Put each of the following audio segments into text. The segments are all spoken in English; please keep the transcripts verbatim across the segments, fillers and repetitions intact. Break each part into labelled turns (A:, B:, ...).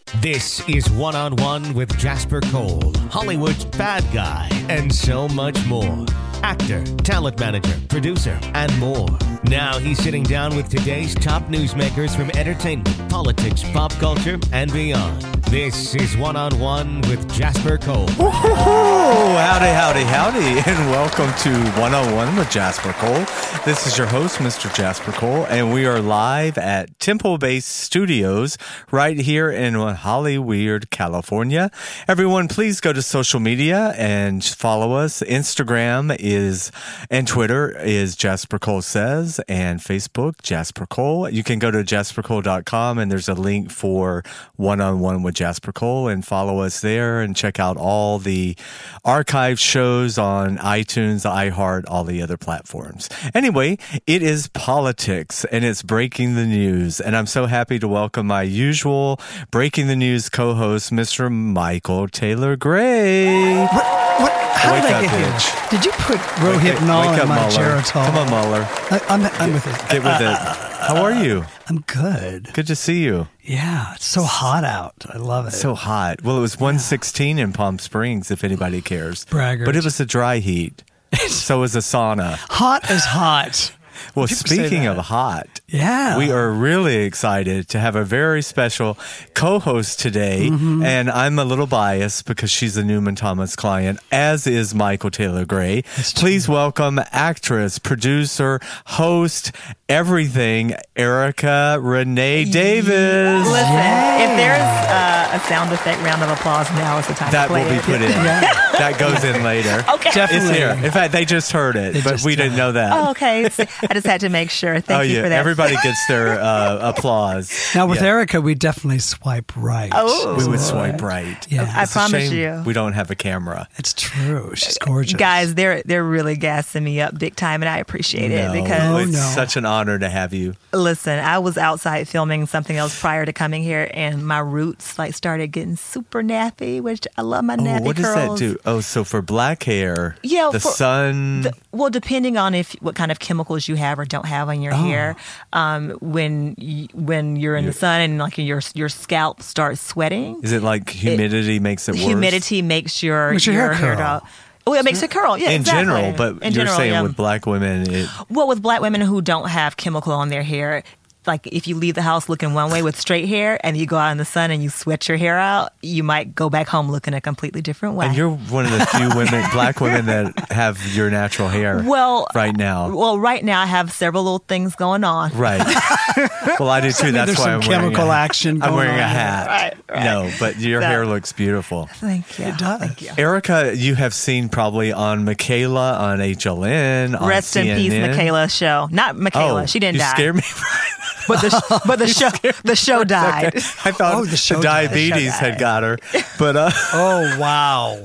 A: This is One on One with Jasper Cole, Hollywood's bad guy, and so much more. Actor, talent manager, producer, and more. Now he's sitting down with today's top newsmakers from entertainment, politics, pop culture, and beyond. This is One on One with Jasper Cole.
B: Woo-hoo! Howdy, howdy, howdy, and welcome to One on One with Jasper Cole. This is your host, Mister Jasper Cole, and we are live at Temple Base Studios right here in Hollyweird, California. Everyone, please go to social media and follow us. Instagram is and Twitter is Jasper Cole Says, and Facebook Jasper Cole. You can go to jasper cole dot com and there's a link for One on One with Jasper Cole, and follow us there and check out all the archive shows on iTunes, iHeart, all the other platforms. Anyway, it is politics and it's breaking the news, and I'm so happy to welcome my usual breaking the news co-host, Mister Michael Taylor Gray.
C: What? What? How
B: Wake
C: did I
B: up,
C: get here?
B: bitch.
C: Did you put Rohypnol
B: Wake up,
C: in my
B: Mueller.
C: Geritol?
B: Come on, Mueller.
C: I, I'm, I'm with it.
B: Get with it. How are you?
C: I'm good.
B: Good to see you.
C: Yeah, it's so hot out. I love it.
B: So hot. Well, it was one sixteen in Palm Springs, if anybody cares.
C: Braggart.
B: But it was a dry heat. So was a sauna.
C: Hot as hot.
B: Well,
C: People say
B: speaking
C: that.
B: of hot,
C: Yeah.
B: we are really excited to have a very special co-host today.
C: Mm-hmm.
B: And I'm a little biased because she's a Newman Thomas client, as is Michael Taylor Gray. Please welcome actress, producer, host, everything, Erica Renee Davis.
D: Listen,
C: Yay.
D: if there's uh, a sound effect round of applause, now is the time
B: That
D: to play
B: will be
D: it.
B: put in. That goes in later.
D: Okay.
C: Definitely.
B: It's here. In fact, they just heard it,
C: They
B: but
C: just
B: we didn't
C: did.
B: know that.
D: Oh, okay. So I just had to make sure. Thank
B: oh,
D: you
B: yeah.
D: for that.
B: Everybody gets their uh, applause.
C: Now, with
B: Yeah.
C: Erica, we definitely swipe right.
D: Oh.
B: We would swipe right.
C: Yeah.
D: I
B: It's a
D: promise
B: shame
D: you.
B: we don't have a camera.
C: It's true. She's gorgeous.
D: Guys, they're they're really gassing me up big time, and I appreciate it
B: No,
D: because
C: Oh,
B: it's
C: no.
B: such an honor to have you.
D: listen, I was outside filming something else prior to coming here, and my roots like started getting super nappy, which I love my
B: Oh,
D: nappy
B: what does that
D: curls.
B: do? Oh, so for black hair,
D: Yeah,
B: the
D: for-
B: sun.
D: The- well, depending on if what kind of chemicals you have or don't have on your
C: Oh.
D: hair, um, when y- when you're in the sun and like your your scalp starts sweating,
B: is it like humidity makes it worse?
D: humidity makes your
C: Makes your hair curl.
D: dull. Oh, it makes it curl. Yeah,
B: in
D: exactly.
B: general, but
D: in
B: you're
D: general,
B: saying
D: yeah.
B: with black women, it,
D: well, with black women who don't have chemical on their hair. Like if you leave the house looking one way with straight hair and you go out in the sun and you sweat your hair out, you might go back home looking a completely different way.
B: and you're one of the few women, black women, that have your natural hair.
D: well,
B: right now,
D: Well, right now I have several little things going on.
B: right? Well, I do too. That's
C: There's
B: why
C: some
B: I'm wearing
C: chemical
B: a,
C: action
B: I'm
C: going
B: wearing a
C: on.
B: hat.
D: Right, right.
B: No, but your
D: So-
B: hair looks beautiful.
D: Thank you.
C: It does.
D: Thank you.
B: Erica, you have seen probably on Michaela, on H L N, on
D: Rest
B: C N N.
D: in peace, Michaela's show. Not Michaela.
B: Oh,
D: she didn't
B: you
D: die.
B: scared me.
D: But the but the show the show died.
B: I thought
C: Oh, the show died.
B: diabetes
D: The show
B: had
D: died.
B: got her, but uh,
C: Oh, wow.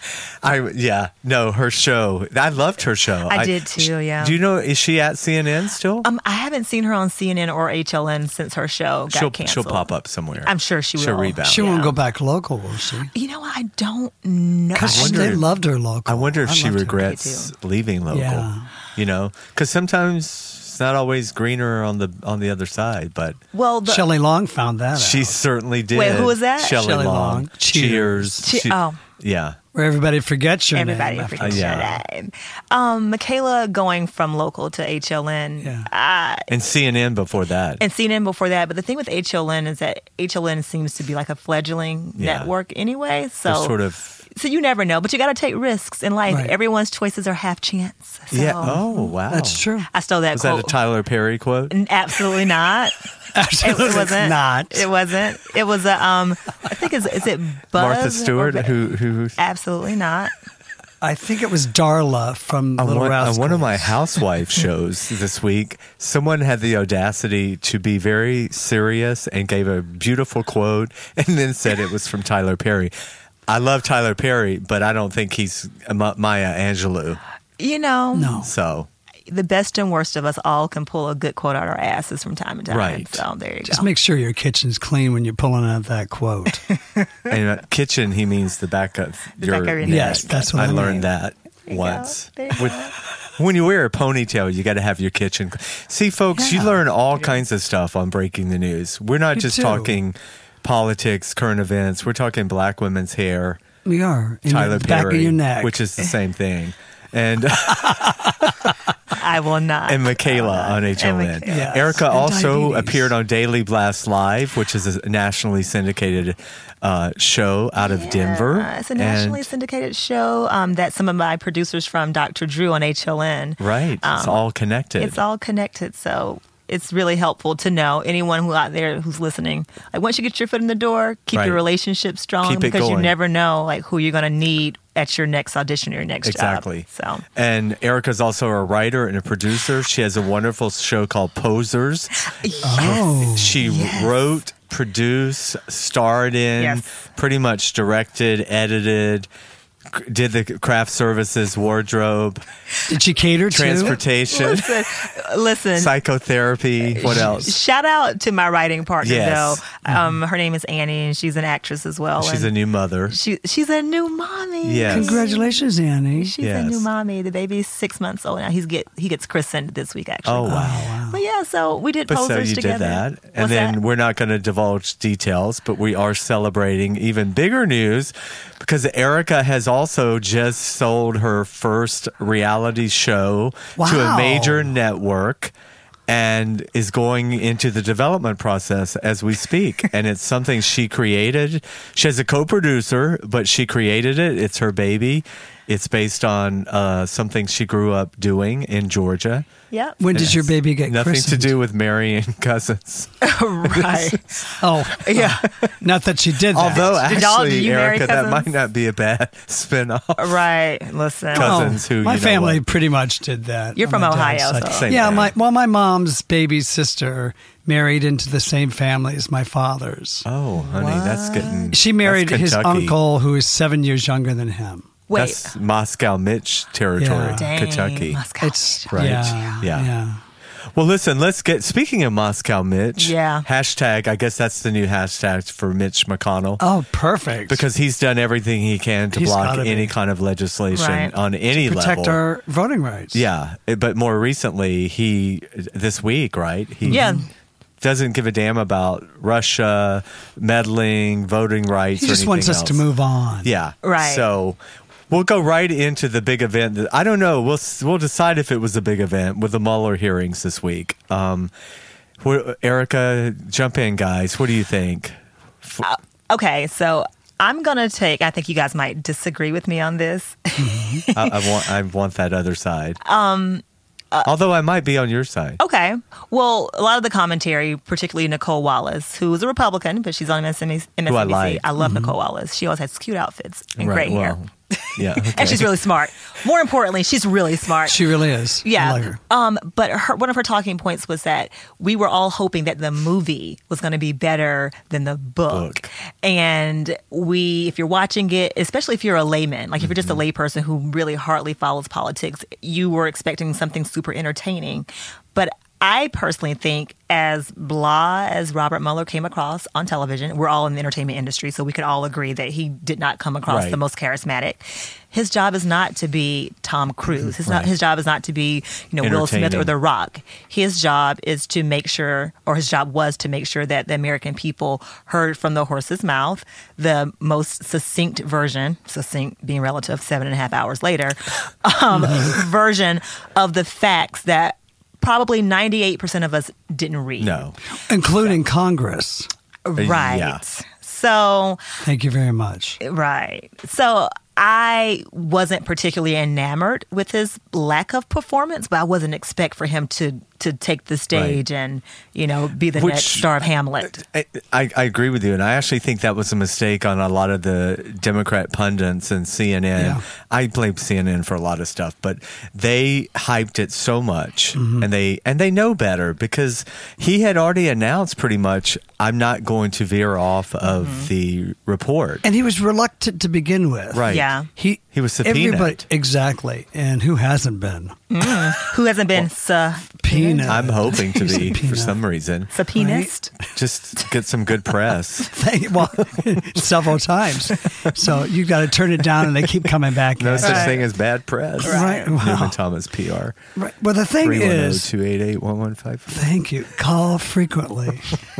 B: I yeah no her show. I loved her show.
D: I did too, yeah.
B: Do you know, is she at C N N still?
D: Um, I haven't seen her on C N N or H L N since her show got
B: she'll
D: canceled.
B: she'll pop up somewhere.
D: I'm sure she
B: She'll
D: will.
B: rebound.
C: She
D: Yeah.
C: won't go back local, will she?
D: You know what? I don't know.
C: Because
B: wonder
C: they
B: if-
C: loved her local.
B: I wonder if
C: I
B: she
C: loved her.
B: regrets leaving local.
C: Yeah.
B: You know, because sometimes it's not always greener on the on the other side, but
D: Well, the,
C: Shelley Long found that
B: she
C: out.
B: certainly did.
D: Wait, who was that?
B: Shelley,
C: Shelley
B: Long.
C: Long.
B: Cheers.
D: Che-
B: She-
D: oh.
B: yeah.
C: Where everybody forgets your
D: everybody
C: name.
D: forgets
B: Uh,
D: your
B: yeah.
D: name. Um, Michaela going from local to H L N.
C: Yeah.
D: I,
B: And C N N before that.
D: and C N N before that. But the thing with H L N is that H L N seems to be like a fledgling
B: Yeah.
D: network anyway. So
B: They're sort of.
D: so you never know, but you got to take risks in life.
C: Right.
D: Everyone's choices are half chance. So
B: Yeah. Oh, wow.
C: That's true.
D: I stole that
B: Was that a
D: quote.
B: Tyler Perry quote?
D: N- Absolutely not. It,
C: Absolutely
D: it wasn't.
C: not.
D: It wasn't. It was a. Um, I think is is it Buzz
B: Martha
D: or
B: Stewart,
D: Ba-
B: who who
D: Absolutely not.
C: I think it was Darla from
B: on
C: Little
B: one, on
C: Rascals.
B: one of my housewife shows this week, someone had the audacity to be very serious and gave a beautiful quote and then said it was from Tyler Perry. I love Tyler Perry, but I don't think he's Ma- Maya Angelou.
D: You know,
C: No.
B: So,
D: the best and worst of us all can pull a good quote out our asses from time to time.
B: Right.
D: So there you
C: Just
D: go.
C: make sure your kitchen's clean when you're pulling out that quote.
B: and uh, kitchen, he means the back of
D: The
B: your
D: back of your
B: neck.
D: neck.
C: Yes, that's what I
B: I learned
C: mean.
B: that
D: you
B: once.
D: go. There you
B: With, when you wear a ponytail, you got to have your kitchen. See, folks, you
C: Yeah.
B: learn all kinds of stuff on Breaking the News. We're not
C: You
B: just
C: do.
B: talking politics, current events. We're talking black women's hair.
C: We are. In
B: Tyler
C: the back
B: Perry,
C: of your neck.
B: which is the same thing. And
D: I will not.
B: and Michaela on H O N.
C: Yes.
B: Erica
C: And
B: also
C: diabetes.
B: appeared on Daily Blast Live, which is a nationally syndicated uh, show out of Denver.
D: Uh, it's a nationally
B: And-
D: syndicated show um, that some of my producers from Doctor Drew on H O N.
B: Right. It's
D: Um,
B: all connected.
D: It's all connected. So it's really helpful to know anyone who out there who's listening. Like once you get your foot in the door, keep
B: Right.
D: your relationship strong
B: Keep it
D: because you
B: going.
D: never know like who you're going to need at your next audition or your next
B: Exactly.
D: job. So
B: And Erica's also a writer and a producer. She has a wonderful show called Posers.
C: Oh.
B: She wrote, produced, starred in,
D: Yes.
B: pretty much directed, edited, c- did the craft services, wardrobe,
C: Did she cater to?
B: transportation,
D: listen, listen.
B: psychotherapy. What else?
D: Shout out to my writing partner
B: Yes.
D: though. Um, her name is Annie, and she's an actress as well.
B: She's a
D: and
B: new mother.
D: she she's a new mommy.
B: Yes.
C: Congratulations, Annie.
D: She's
B: Yes.
D: a new mommy. The baby's six months old now. He's get he gets christened this week actually.
B: Oh, wow.
D: But yeah, so we did
B: But so
D: posers
B: you
D: together.
B: did that. And
D: What's
B: then
D: that?
B: we're not going to divulge details, but we are celebrating even bigger news because Erica has also just sold her first reality show to a
C: Wow.
B: major network and is going into the development process as we speak. And it's something she created. She has a co-producer, but she created it. It's her baby. It's based on uh, something she grew up doing in Georgia.
D: Yep.
C: When did your baby get
B: Nothing
C: christened?
B: to do with marrying cousins.
D: right.
C: Oh,
D: Yeah.
C: not that she did that.
B: Although
D: Did y'all- did
B: actually,
D: you marry
B: Erica, that
D: cousins?
B: might not be a bad spin-off.
D: Right. Listen.
B: Cousins who,
C: my
B: you know
C: family
B: what.
C: pretty much did that.
D: You're
C: on
D: from
C: my
D: Ohio,
C: dad's side.
D: so-
B: Same
C: yeah,
B: thing.
C: my well, my mom's baby sister married into the same family as my father's.
B: Oh, honey, that's getting.
C: She married
B: that's
C: his
B: Kentucky.
C: uncle, who is seven years younger than him.
D: Wait.
B: That's Moscow Mitch territory,
C: Yeah.
D: Dang,
B: Kentucky.
D: Moscow.
C: It's
B: Right.
C: Yeah,
B: Yeah.
C: yeah.
B: Well, listen, let's get. Speaking of Moscow Mitch,
D: Yeah.
B: Hashtag. I guess that's the new hashtag for Mitch McConnell.
C: Oh, perfect.
B: Because he's done everything he can to
C: He's
B: block
C: gotta be.
B: any kind of legislation
D: Right.
B: on any
C: protect
B: level.
C: our voting rights.
B: Yeah, it- but more recently, he this week, right? He
D: Yeah.
B: doesn't give a damn about Russia meddling, voting rights.
C: He
B: or
C: just wants
B: anything
C: us to
B: else.
C: move on.
B: Yeah,
D: Right.
B: So we'll go right into the big event. that- I don't know. We'll we'll decide if it was a big event with the Mueller hearings this week. Um, what- Erica, jump in, guys. What do you think? F-
D: Okay, so I'm gonna take. I think you guys might disagree with me on this.
B: I, I want I want that other side. Um. Although I might be on your side.
D: Okay. Well, a lot of the commentary, particularly Nicole Wallace, who is a Republican, but she's on M S N B C.
B: Who I like.
D: I love Nicole Wallace. She always has cute outfits and
B: Right,
D: great hair.
B: well, yeah, okay.
D: And she's really smart. More importantly, she's really smart.
C: She really is. I
D: Yeah.
C: like her.
D: Um, but her, one of her talking points was that we were all hoping that the movie was going to be better than the book.
B: Book.
D: And we, if you're watching it, especially if you're a layman, like if you're just a layperson who really hardly follows politics, you were expecting something super entertaining. But I personally think, as blah as Robert Mueller came across on television, we're all in the entertainment industry, so we could all agree that he did not come across
B: Right.
D: the most charismatic. His job is not to be Tom Cruise. His, not,
B: Right.
D: his job is not to be, you know, Will Smith or
B: Entertaining.
D: The Rock. His job is to make sure, or his job was to make sure that the American people heard from the horse's mouth the most succinct version, succinct being relative, seven and a half hours later, um, version of the facts that probably ninety-eight percent of us didn't read.
B: No.
C: Including Congress.
D: Right.
B: yeah.
D: So,
C: Thank you very much.
D: right. So I wasn't particularly enamored with his lack of performance, but I wasn't expect for him to to take the stage and, you know, be the
B: Which-
D: next star of Hamlet.
B: I, I I agree with you, and I actually think that was a mistake on a lot of the Democrat pundits and C N N.
C: Yeah.
B: I blame C N N for a lot of stuff, but they hyped it so much, and they and they know better because he had already announced pretty much, I'm not going to veer off of the report.
C: And he was reluctant to begin with.
B: Right.
D: Yeah.
C: He
B: He was subpoenaed.
C: everybody- exactly. And who hasn't been?
D: Who hasn't been subpoenaed?
C: subpoena.
B: I'm hoping to be
C: Subpoena.
B: for some reason.
D: Subpoenist.
B: Just get some good press.
C: Thank- well, several times. So you've got to turn it down, and they keep coming back.
B: No
C: at
B: such
C: it.
B: thing as bad press.
C: Right. Wow.
B: Newman Thomas P R.
C: Right. Well, the thing
B: three one zero,
C: is,
B: two eight eight, one one five.
C: thank you. Call frequently.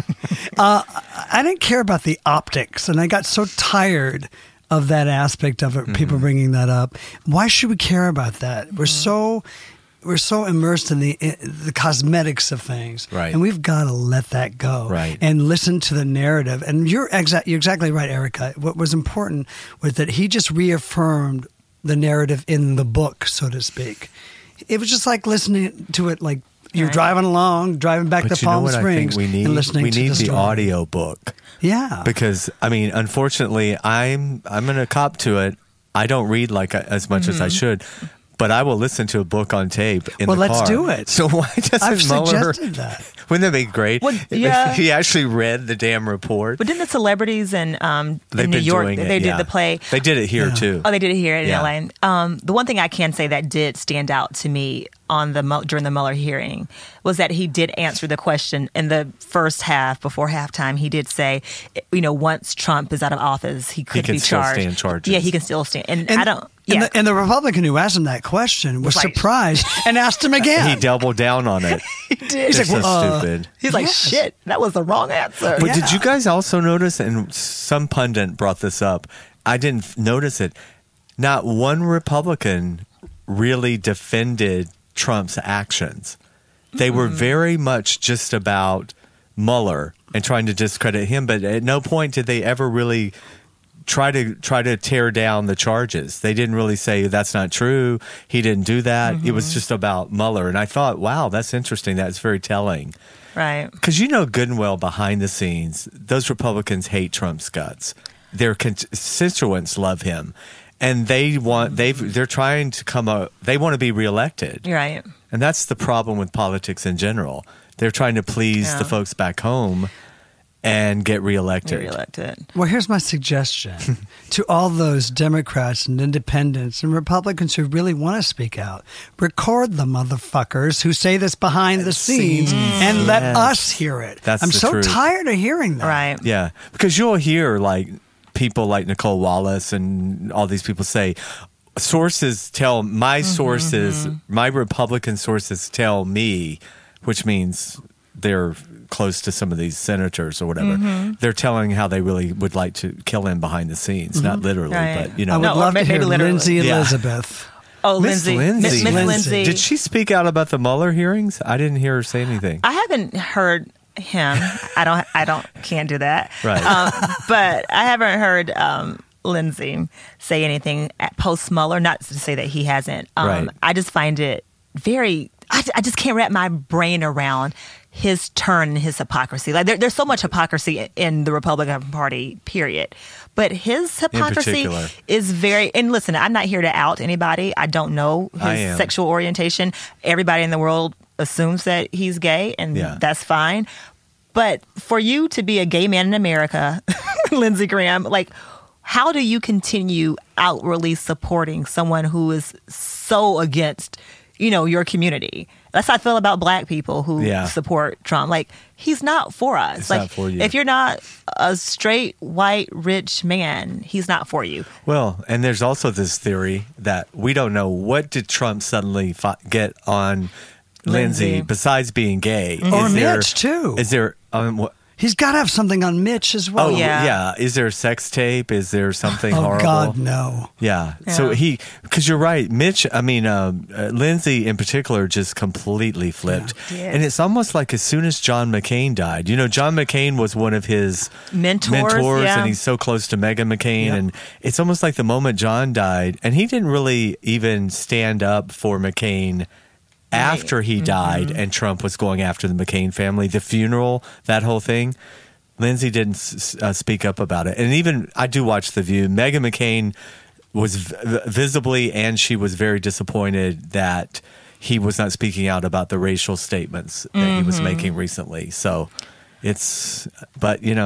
C: uh, I didn't care about the optics, and I got so tired of that aspect of it.
B: Mm-hmm.
C: People bringing that up. Why should we care about that? We're so we're so immersed in the in the cosmetics of things,
B: Right.
C: And we've got to let that go,
B: Right.
C: And listen to the narrative. And you're exact. You're exactly right, Erica. What was important was that he just reaffirmed the narrative in the book, so to speak. It was just like listening to it, like you're
D: Right.
C: driving along, driving back
B: But
C: to
B: you know
C: Palm
B: what
C: Springs,
B: I think we need?
C: and listening
B: we
C: to
B: need
C: the,
B: the,
C: story.
B: audio book.
C: Yeah,
B: Because I mean, unfortunately, I'm I'm gonna cop to it. I don't read like as much as I should, but I will listen to a book on tape in
C: Well,
B: the car.
C: let's do it.
B: So why doesn't
C: I've
B: Mueller?
C: suggested that.
B: Wouldn't that be great?
D: Well,
B: if
D: yeah.
B: he actually read the damn report.
D: But didn't the celebrities in, um,
B: They've
D: in New
B: been
D: York,
B: doing
D: they
B: it,
D: did
B: yeah.
D: the play?
B: They did it here
C: Yeah.
B: too.
D: Oh, they did it here in
B: Yeah.
D: L A. Um, the one thing I can say that did stand out to me on the Mu- during the Mueller hearing was that he did answer the question in the first half before halftime. He did say, you know, once Trump is out of office, he could
B: can
D: be
B: still
D: charged.
B: stand charges.
D: Yeah, he can still stand. And,
C: And,
D: I don't.
C: and,
D: Yeah,
C: the, and the Republican who asked him that question was
D: Right.
C: surprised and asked him again.
B: He doubled down on it.
D: he did.
B: He's
C: like,
B: so
C: well, uh,
B: stupid.
D: He's like,
C: Yes.
D: shit, that was the wrong answer.
B: But
C: Yeah.
B: did you guys also notice, and some pundit brought this up, I didn't f- notice it, not one Republican really defended Trump's actions. They were very much just about Mueller and trying to discredit him, but at no point did they ever really try to try to tear down the charges. They didn't really say that's not true. He didn't do that. It was just about Mueller. And I thought, wow, that's interesting. That's very telling.
D: Right.
B: Because you know good and well behind the scenes, those Republicans hate Trump's guts. Their constituents love him, and they want they've they're trying to come up. They want to be reelected,
D: You're right.
B: and that's the problem with politics in general. They're trying to please
D: Yeah.
B: the folks back home and get reelected.
D: You're reelected.
C: Well, here's my suggestion to all those Democrats and independents and Republicans who really want to speak out. Record the motherfuckers who say this behind the scenes and let
B: Yes.
C: us hear it.
B: That's
C: I'm
B: the
C: so
B: truth.
C: tired of hearing that.
D: Right.
B: Yeah, because you'll hear like people like Nicole Wallace and all these people say, sources tell my sources, my Republican sources tell me, which means they're close to some of these senators or whatever. They're telling how they really would like to kill him behind the scenes, not literally,
D: Right.
B: but you
C: I
B: know.
C: would
D: No, or
C: love to
D: maybe
C: hear
D: literally.
C: Lindsay
B: Yeah.
C: Elizabeth.
D: Oh,
B: Miss
D: Lindsay.
B: Lindsay.
D: Miss, Miss
C: Lindsay.
D: Lindsay.
B: Did she speak out about the Mueller hearings? I didn't hear her say anything.
D: I haven't heard him. I don't. I don't. Can't do that.
B: Right.
D: Um, but I haven't heard um, Lindsay say anything at post Mueller. Not to say that he hasn't. Um,
B: Right.
D: I just find it very. I, I just can't wrap my brain around his turn and his hypocrisy. Like there, there's so much hypocrisy in the Republican Party, period. But his hypocrisy
B: particular.
D: is very. And listen, I'm not here to out anybody. I don't know his
B: I am.
D: sexual orientation. Everybody in the world assumes that he's gay, and
B: Yeah.
D: that's fine. But for you to be a gay man in America, Lindsey Graham, like, how do you continue outwardly supporting someone who is so against, you know, your community? That's how I feel about black people who
B: Yeah.
D: support Trump. Like, he's not for us.
B: It's
D: like,
B: not for you.
D: if you're not a straight, white, rich man, he's not for you.
B: Well, and there's also this theory that we don't know what did Trump suddenly fi- get on Lindsay,
D: Lindsay.
B: besides being gay.
C: Or
B: Is there-
C: Mitch, too.
B: Is there? Um, what,
C: He's got to have something on Mitch as well.
B: oh
D: yeah.
B: yeah. Is there a sex tape? Is there something
C: Oh,
B: horrible?
C: God, no.
B: Yeah. So
D: Yeah.
B: he, because you're right, Mitch. I mean, um, uh, Lindsay in particular just completely flipped,
D: Yeah.
B: and it's almost like as soon as John McCain died, you know, John McCain was one of his
D: Mentors,
B: mentors,
D: yeah.
B: and he's so close to Meghan McCain,
C: Yeah.
B: and it's almost like the moment John died, and he didn't really even stand up for McCain. After he died and Trump was going after the McCain family, the funeral, that whole thing, Lindsay didn't s- uh, speak up about it. And even, I do watch The View, Meghan McCain was v- visibly, and she was very disappointed that he was not speaking out about the racial statements that he was making recently. So it's, but you know,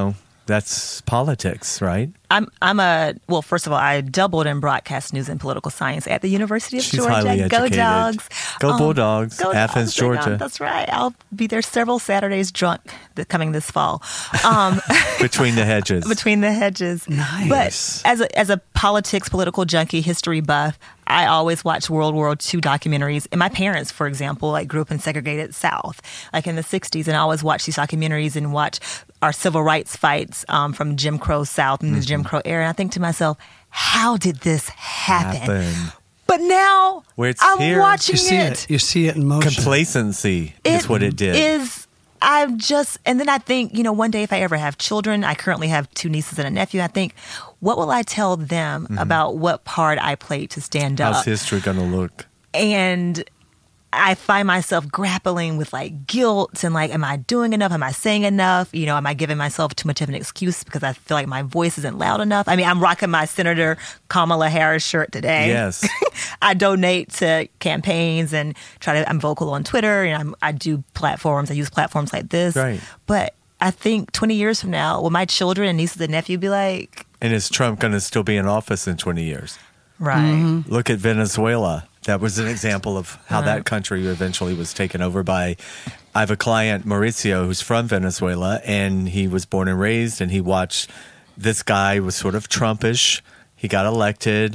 B: That's politics, right?
D: I'm I'm a well. First of all, I doubled in broadcast news and political science at the University of
B: She's
D: Georgia.
B: highly
D: Go
B: educated.
D: Dogs!
B: Go
D: Um,
B: Bulldogs!
D: Go
B: Athens,
D: Dogs,
B: Georgia.
D: That's right. I'll be there several Saturdays drunk th- coming this fall. Um,
B: Between the hedges.
D: between the hedges.
C: Nice.
D: But as a as a politics, political junkie, history buff, I always watch World War Two documentaries. And my parents, for example, like grew up in segregated South, like in the sixties, and I always watch these documentaries and watch our civil rights fights um, from Jim Crow South and the Jim Crow era. And I think to myself, how did this happen?
B: Happen.
D: But now
B: Where it's
D: I'm
B: here.
D: watching
C: You see
D: it.
C: it. You see it in motion.
B: Complacency is what it did.
D: Is I'm just, and then I think, you know, one day if I ever have children, I currently have two nieces and a nephew. I think, what will I tell them about what part I played to stand
B: How's
D: up?
B: history going to look?
D: And I find myself grappling with like guilt and like, am I doing enough? Am I saying enough? You know, am I giving myself too much of an excuse because I feel like my voice isn't loud enough? I mean, I'm rocking my Senator Kamala Harris shirt today.
B: Yes.
D: I donate to campaigns and try to, I'm vocal on Twitter and I'm, I do platforms. I use platforms like this.
B: Right.
D: But I think twenty years from now, will my children and nieces and nephews be like,
B: And is Trump going to still be in office in twenty years?
D: right.
B: Look at Venezuela. That was an example of how
D: Right.
B: that country eventually was taken over by. I have a client, Mauricio, who's from Venezuela, and he was born and raised, and he watched this guy was sort of Trumpish. He got elected.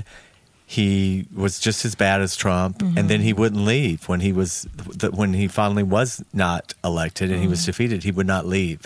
B: He was just as bad as Trump, and then he wouldn't leave when he was when he finally was not elected and he was defeated. He would not leave.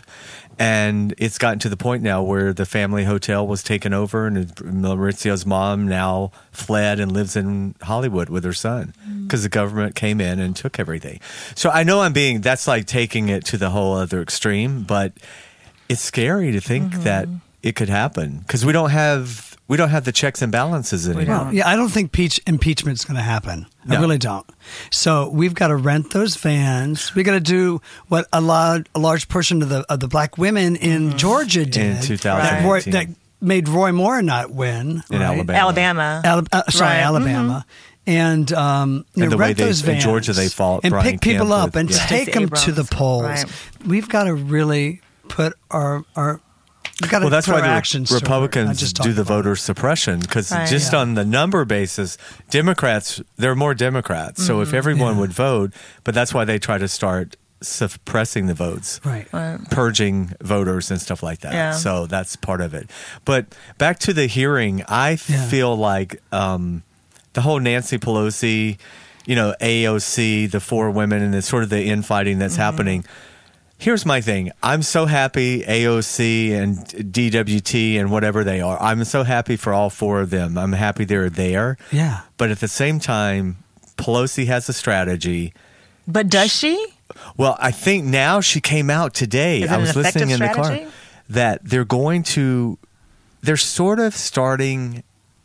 B: And it's gotten to the point now where the family hotel was taken over, and Mauricio's mom now fled and lives in Hollywood with her son because the government came in and took everything. So I know I'm being, that's like taking it to the whole other extreme, but it's scary to think that it could happen because we don't have we don't have the checks and balances anymore.
D: don't.
C: Yeah, I don't think peach impeachment's going to happen. I
B: No.
C: really don't. So we've got to rent those vans. We got to do what a, lot, a large portion of the of the black women in Georgia did.
B: two
C: that,
B: thousand
C: Roy,
B: eighteen.
C: that made Roy Moore not win.
B: In
C: right?
B: Alabama.
D: Alabama.
C: Alab- uh, sorry,
D: Right.
C: Alabama. And, um, you
B: And
C: know,
B: the way
C: rent
B: they-
C: those
B: in
C: vans
B: Georgia, they fought
C: and
B: Brian
C: pick people
B: Kemp
C: up
B: with-
C: and
B: yeah.
C: take
D: Stacey
C: them to the
D: Abrams.
C: polls.
D: Right.
C: We've got to really put our our we've got to
B: Well, that's
C: put
B: why
C: our
B: the
C: actions to it, not
B: Republicans
C: just
B: do
C: talk
B: the
C: about it.
B: voter suppression because
D: Right.
B: just
C: Yeah.
B: on the number basis, Democrats, there are more Democrats. So if everyone
C: Yeah.
B: would vote, but that's why they try to start suppressing the votes.
C: Right.
B: Purging voters and stuff like that.
D: Yeah.
B: So that's part of it. But back to the hearing, I
C: Yeah.
B: feel like um, the whole Nancy Pelosi, you know, A O C, the four women, and the sort of the infighting that's happening. Here's my thing. I'm so happy A O C and D W T and whatever they are. I'm so happy for all four of them. I'm happy they're there.
C: Yeah.
B: But at the same time, Pelosi has a strategy.
D: But does she?
B: Well, I think now she came out today.
D: Is it
B: I
D: an
B: was listening in
D: effective
B: the car
D: strategy?
B: that they're going to, they're sort of starting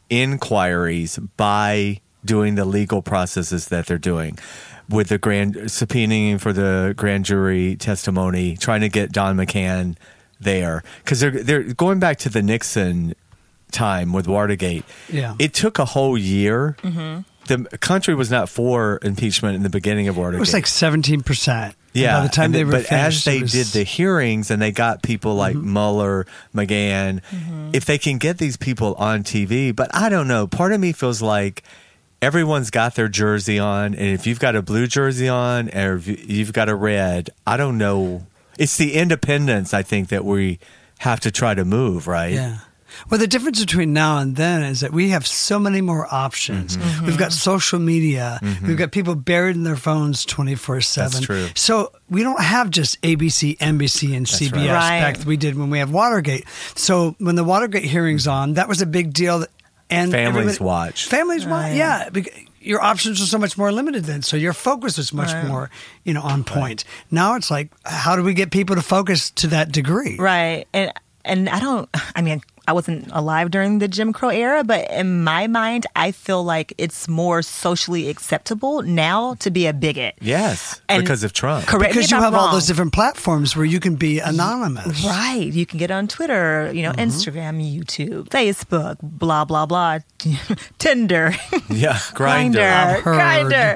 B: inquiries by doing the legal processes that they're doing with the grand subpoenaing for the grand jury testimony, trying to get Don McCann there because they're they're going back to the Nixon time with Watergate.
C: Yeah.
B: It took a whole year. The country was not for impeachment in the beginning of Watergate.
C: It was like seventeen percent.
B: Yeah,
C: By the time
B: and
C: they
B: the-
C: were
B: but
C: finished,
B: as they
C: it was-
B: did the hearings and they got people like Mueller, McGahn, if they can get these people on T V, but I don't know. Part of me feels like everyone's got their jersey on, and if you've got a blue jersey on or if you've got a red, I don't know. It's the independence I think that we have to try to move, right?
C: Yeah. Well, the difference between now and then is that we have so many more options.
B: Mm-hmm.
C: We've got social media. We've got people buried in their phones twenty-four seven.
B: That's true.
C: So we don't have just A B C, N B C, and C B S
D: right.
C: back that we did when we had Watergate. So when the Watergate hearings on, that was a big deal. And
B: Families
C: everybody-
B: watch.
C: Families watch,
D: Right.
C: yeah. bec- Your options are so much more limited then. So your focus is much
D: Right.
C: more, you know, on point. Now it's like, how do we get people to focus to that degree?
D: Right. And and I don't I mean I wasn't alive during the Jim Crow era, but in my mind, I feel like it's more socially acceptable now to be a bigot.
B: Yes,
D: And
B: because of Trump.
D: Correct me
C: Because
D: if
C: you
D: I'm
C: have all
D: wrong.
C: those different platforms where you can be anonymous.
D: Right. You can get on Twitter, you know, Instagram, YouTube, Facebook, blah, blah, blah, Tinder,
B: Yeah, Grinder.
C: I've heard.
D: Grinder.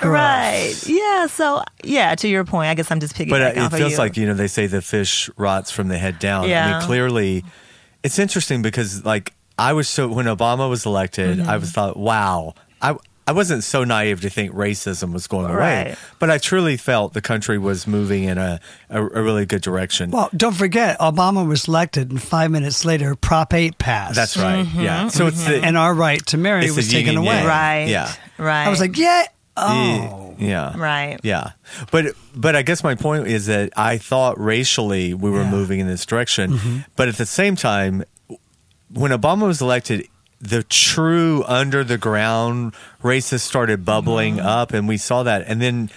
C: Scruff.
D: Right. Yeah. So, yeah, to your point, I guess I'm just piggybacking
B: But uh,
D: off
B: it
D: of
B: feels
D: you.
B: like, you know, they say the fish rots from the head down. I
D: Yeah.
B: mean, clearly, it's interesting because, like, I was so, when Obama was elected,
D: Mm-hmm.
B: I was thought, wow, I, I wasn't so naive to think racism was going away.
D: Right.
B: But I truly felt the country was moving in a, a, a really good direction.
C: Well, don't forget, Obama was elected, and five minutes later, Prop eight passed.
B: That's right.
D: Mm-hmm.
B: Yeah. So it's the,
C: And our right to marry
B: it's
C: was
B: the
C: taken
B: yin and
C: away.
B: yang.
D: Right.
B: Yeah.
D: Right.
C: I was like, yeah. Oh.
B: Yeah.
D: Right.
B: Yeah. But but I guess my point is that I thought racially we were
C: Yeah.
B: moving in this direction. But at the same time, when Obama was elected, the true under the ground racists started bubbling up, and we saw that. And then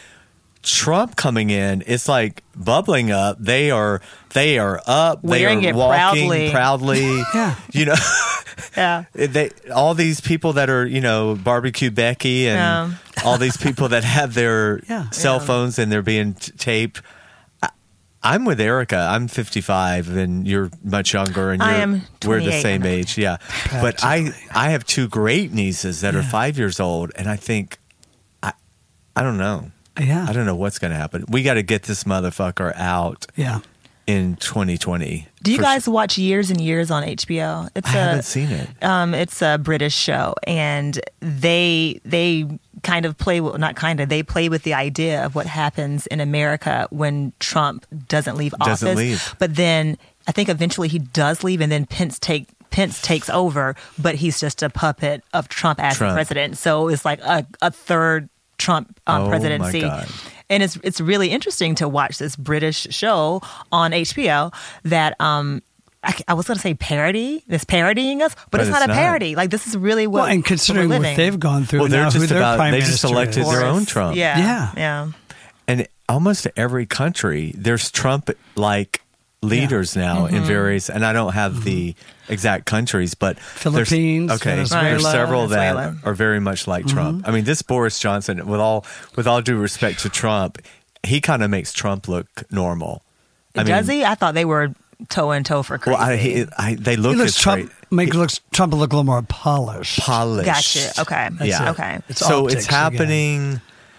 B: Trump coming in, it's like bubbling up. They are they are up.
D: Wearing
B: they are
D: it
B: walking
D: proudly.
B: proudly.
C: Yeah.
B: You know.
D: Yeah.
B: They all these people that are, you know, barbecue Becky and
D: Yeah.
B: all these people that have their
C: Yeah.
B: cell
D: Yeah.
B: phones and they're being t- taped. I, I'm with Erica. I'm fifty-five and you're much younger and you're,
D: I am
B: we're the
D: twenty-eight.
B: same age. Yeah. But I I have two great nieces that are
C: Yeah.
B: five years old, and I think I I don't know.
C: Yeah.
B: I don't know what's going to happen. We got to get this motherfucker out
C: Yeah.
B: in twenty twenty.
D: Do you
B: For
D: guys
B: sure.
D: watch Years and Years on H B O? It's
B: I
D: a
B: haven't seen it.
D: um, it's a British show, and they they kind of play with, not kind of they play with the idea of what happens in America when Trump doesn't leave
B: Doesn't
D: office.
B: leave.
D: But then I think eventually he does leave, and then Pence take Pence takes over, but he's just a puppet of Trump as
B: Trump.
D: the president. So it's like a, a third Trump um,
B: Oh, my
D: presidency.
B: God.
D: And it's it's really interesting to watch this British show on H B O that um I, I was going to say parody, it's parodying us, but,
B: But
D: it's,
B: it's
D: not a
B: not.
D: parody. Like this is really what
C: Well, and
D: what
C: considering
D: we're
C: what
D: living.
C: they've gone through,
B: Well, they're
C: now, who
B: just
C: their
B: about-
C: prime
B: they just
C: minister
B: elected
C: is.
B: their own Trump.
D: Yeah,
C: Yeah.
D: yeah.
B: And almost every country, there's Trump like leaders now
D: Mm-hmm.
B: in various, and I don't have the exact countries, but there's-
C: Philippines,
B: okay,
C: Venezuela.
B: there's several
D: Venezuela.
B: that are very much like Trump. I mean, this Boris Johnson, with all with all due respect to Trump, he kind of makes Trump look normal. I
D: Does
B: mean,
D: he? I thought they were toe and toe for crazy.
B: well, I, he, I, they
C: He
B: look
C: looks
B: as
C: Trump,
B: straight,
C: make looks Trump look a little more polished.
B: polished.
D: Gotcha. Okay.
B: Yeah.
D: Okay.
C: It's
B: so
C: optics
B: it's
C: again.
B: happening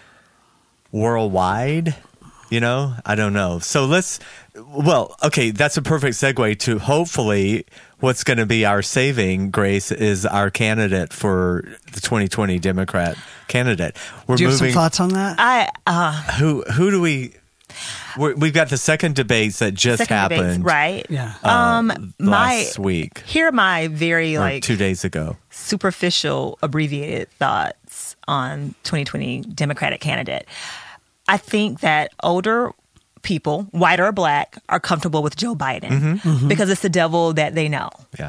B: worldwide, you know? I don't know. So let's, well, okay, that's a perfect segue to hopefully what's going to be our saving grace is our candidate for the twenty twenty Democrat candidate. We're
C: Do you have some
B: moving.
C: thoughts on that?
D: I uh
B: Who, who do we, we're, we've got the second debates that just
D: second
B: happened
D: debates, right?
C: Yeah.
D: Um, my
B: last week
D: here are my very
B: or
D: like
B: two days ago.
D: superficial, abbreviated thoughts on twenty twenty Democratic candidate. I think that older people, white or black, are comfortable with Joe Biden
B: Mm-hmm.
D: because it's the devil that they know.
B: Yeah.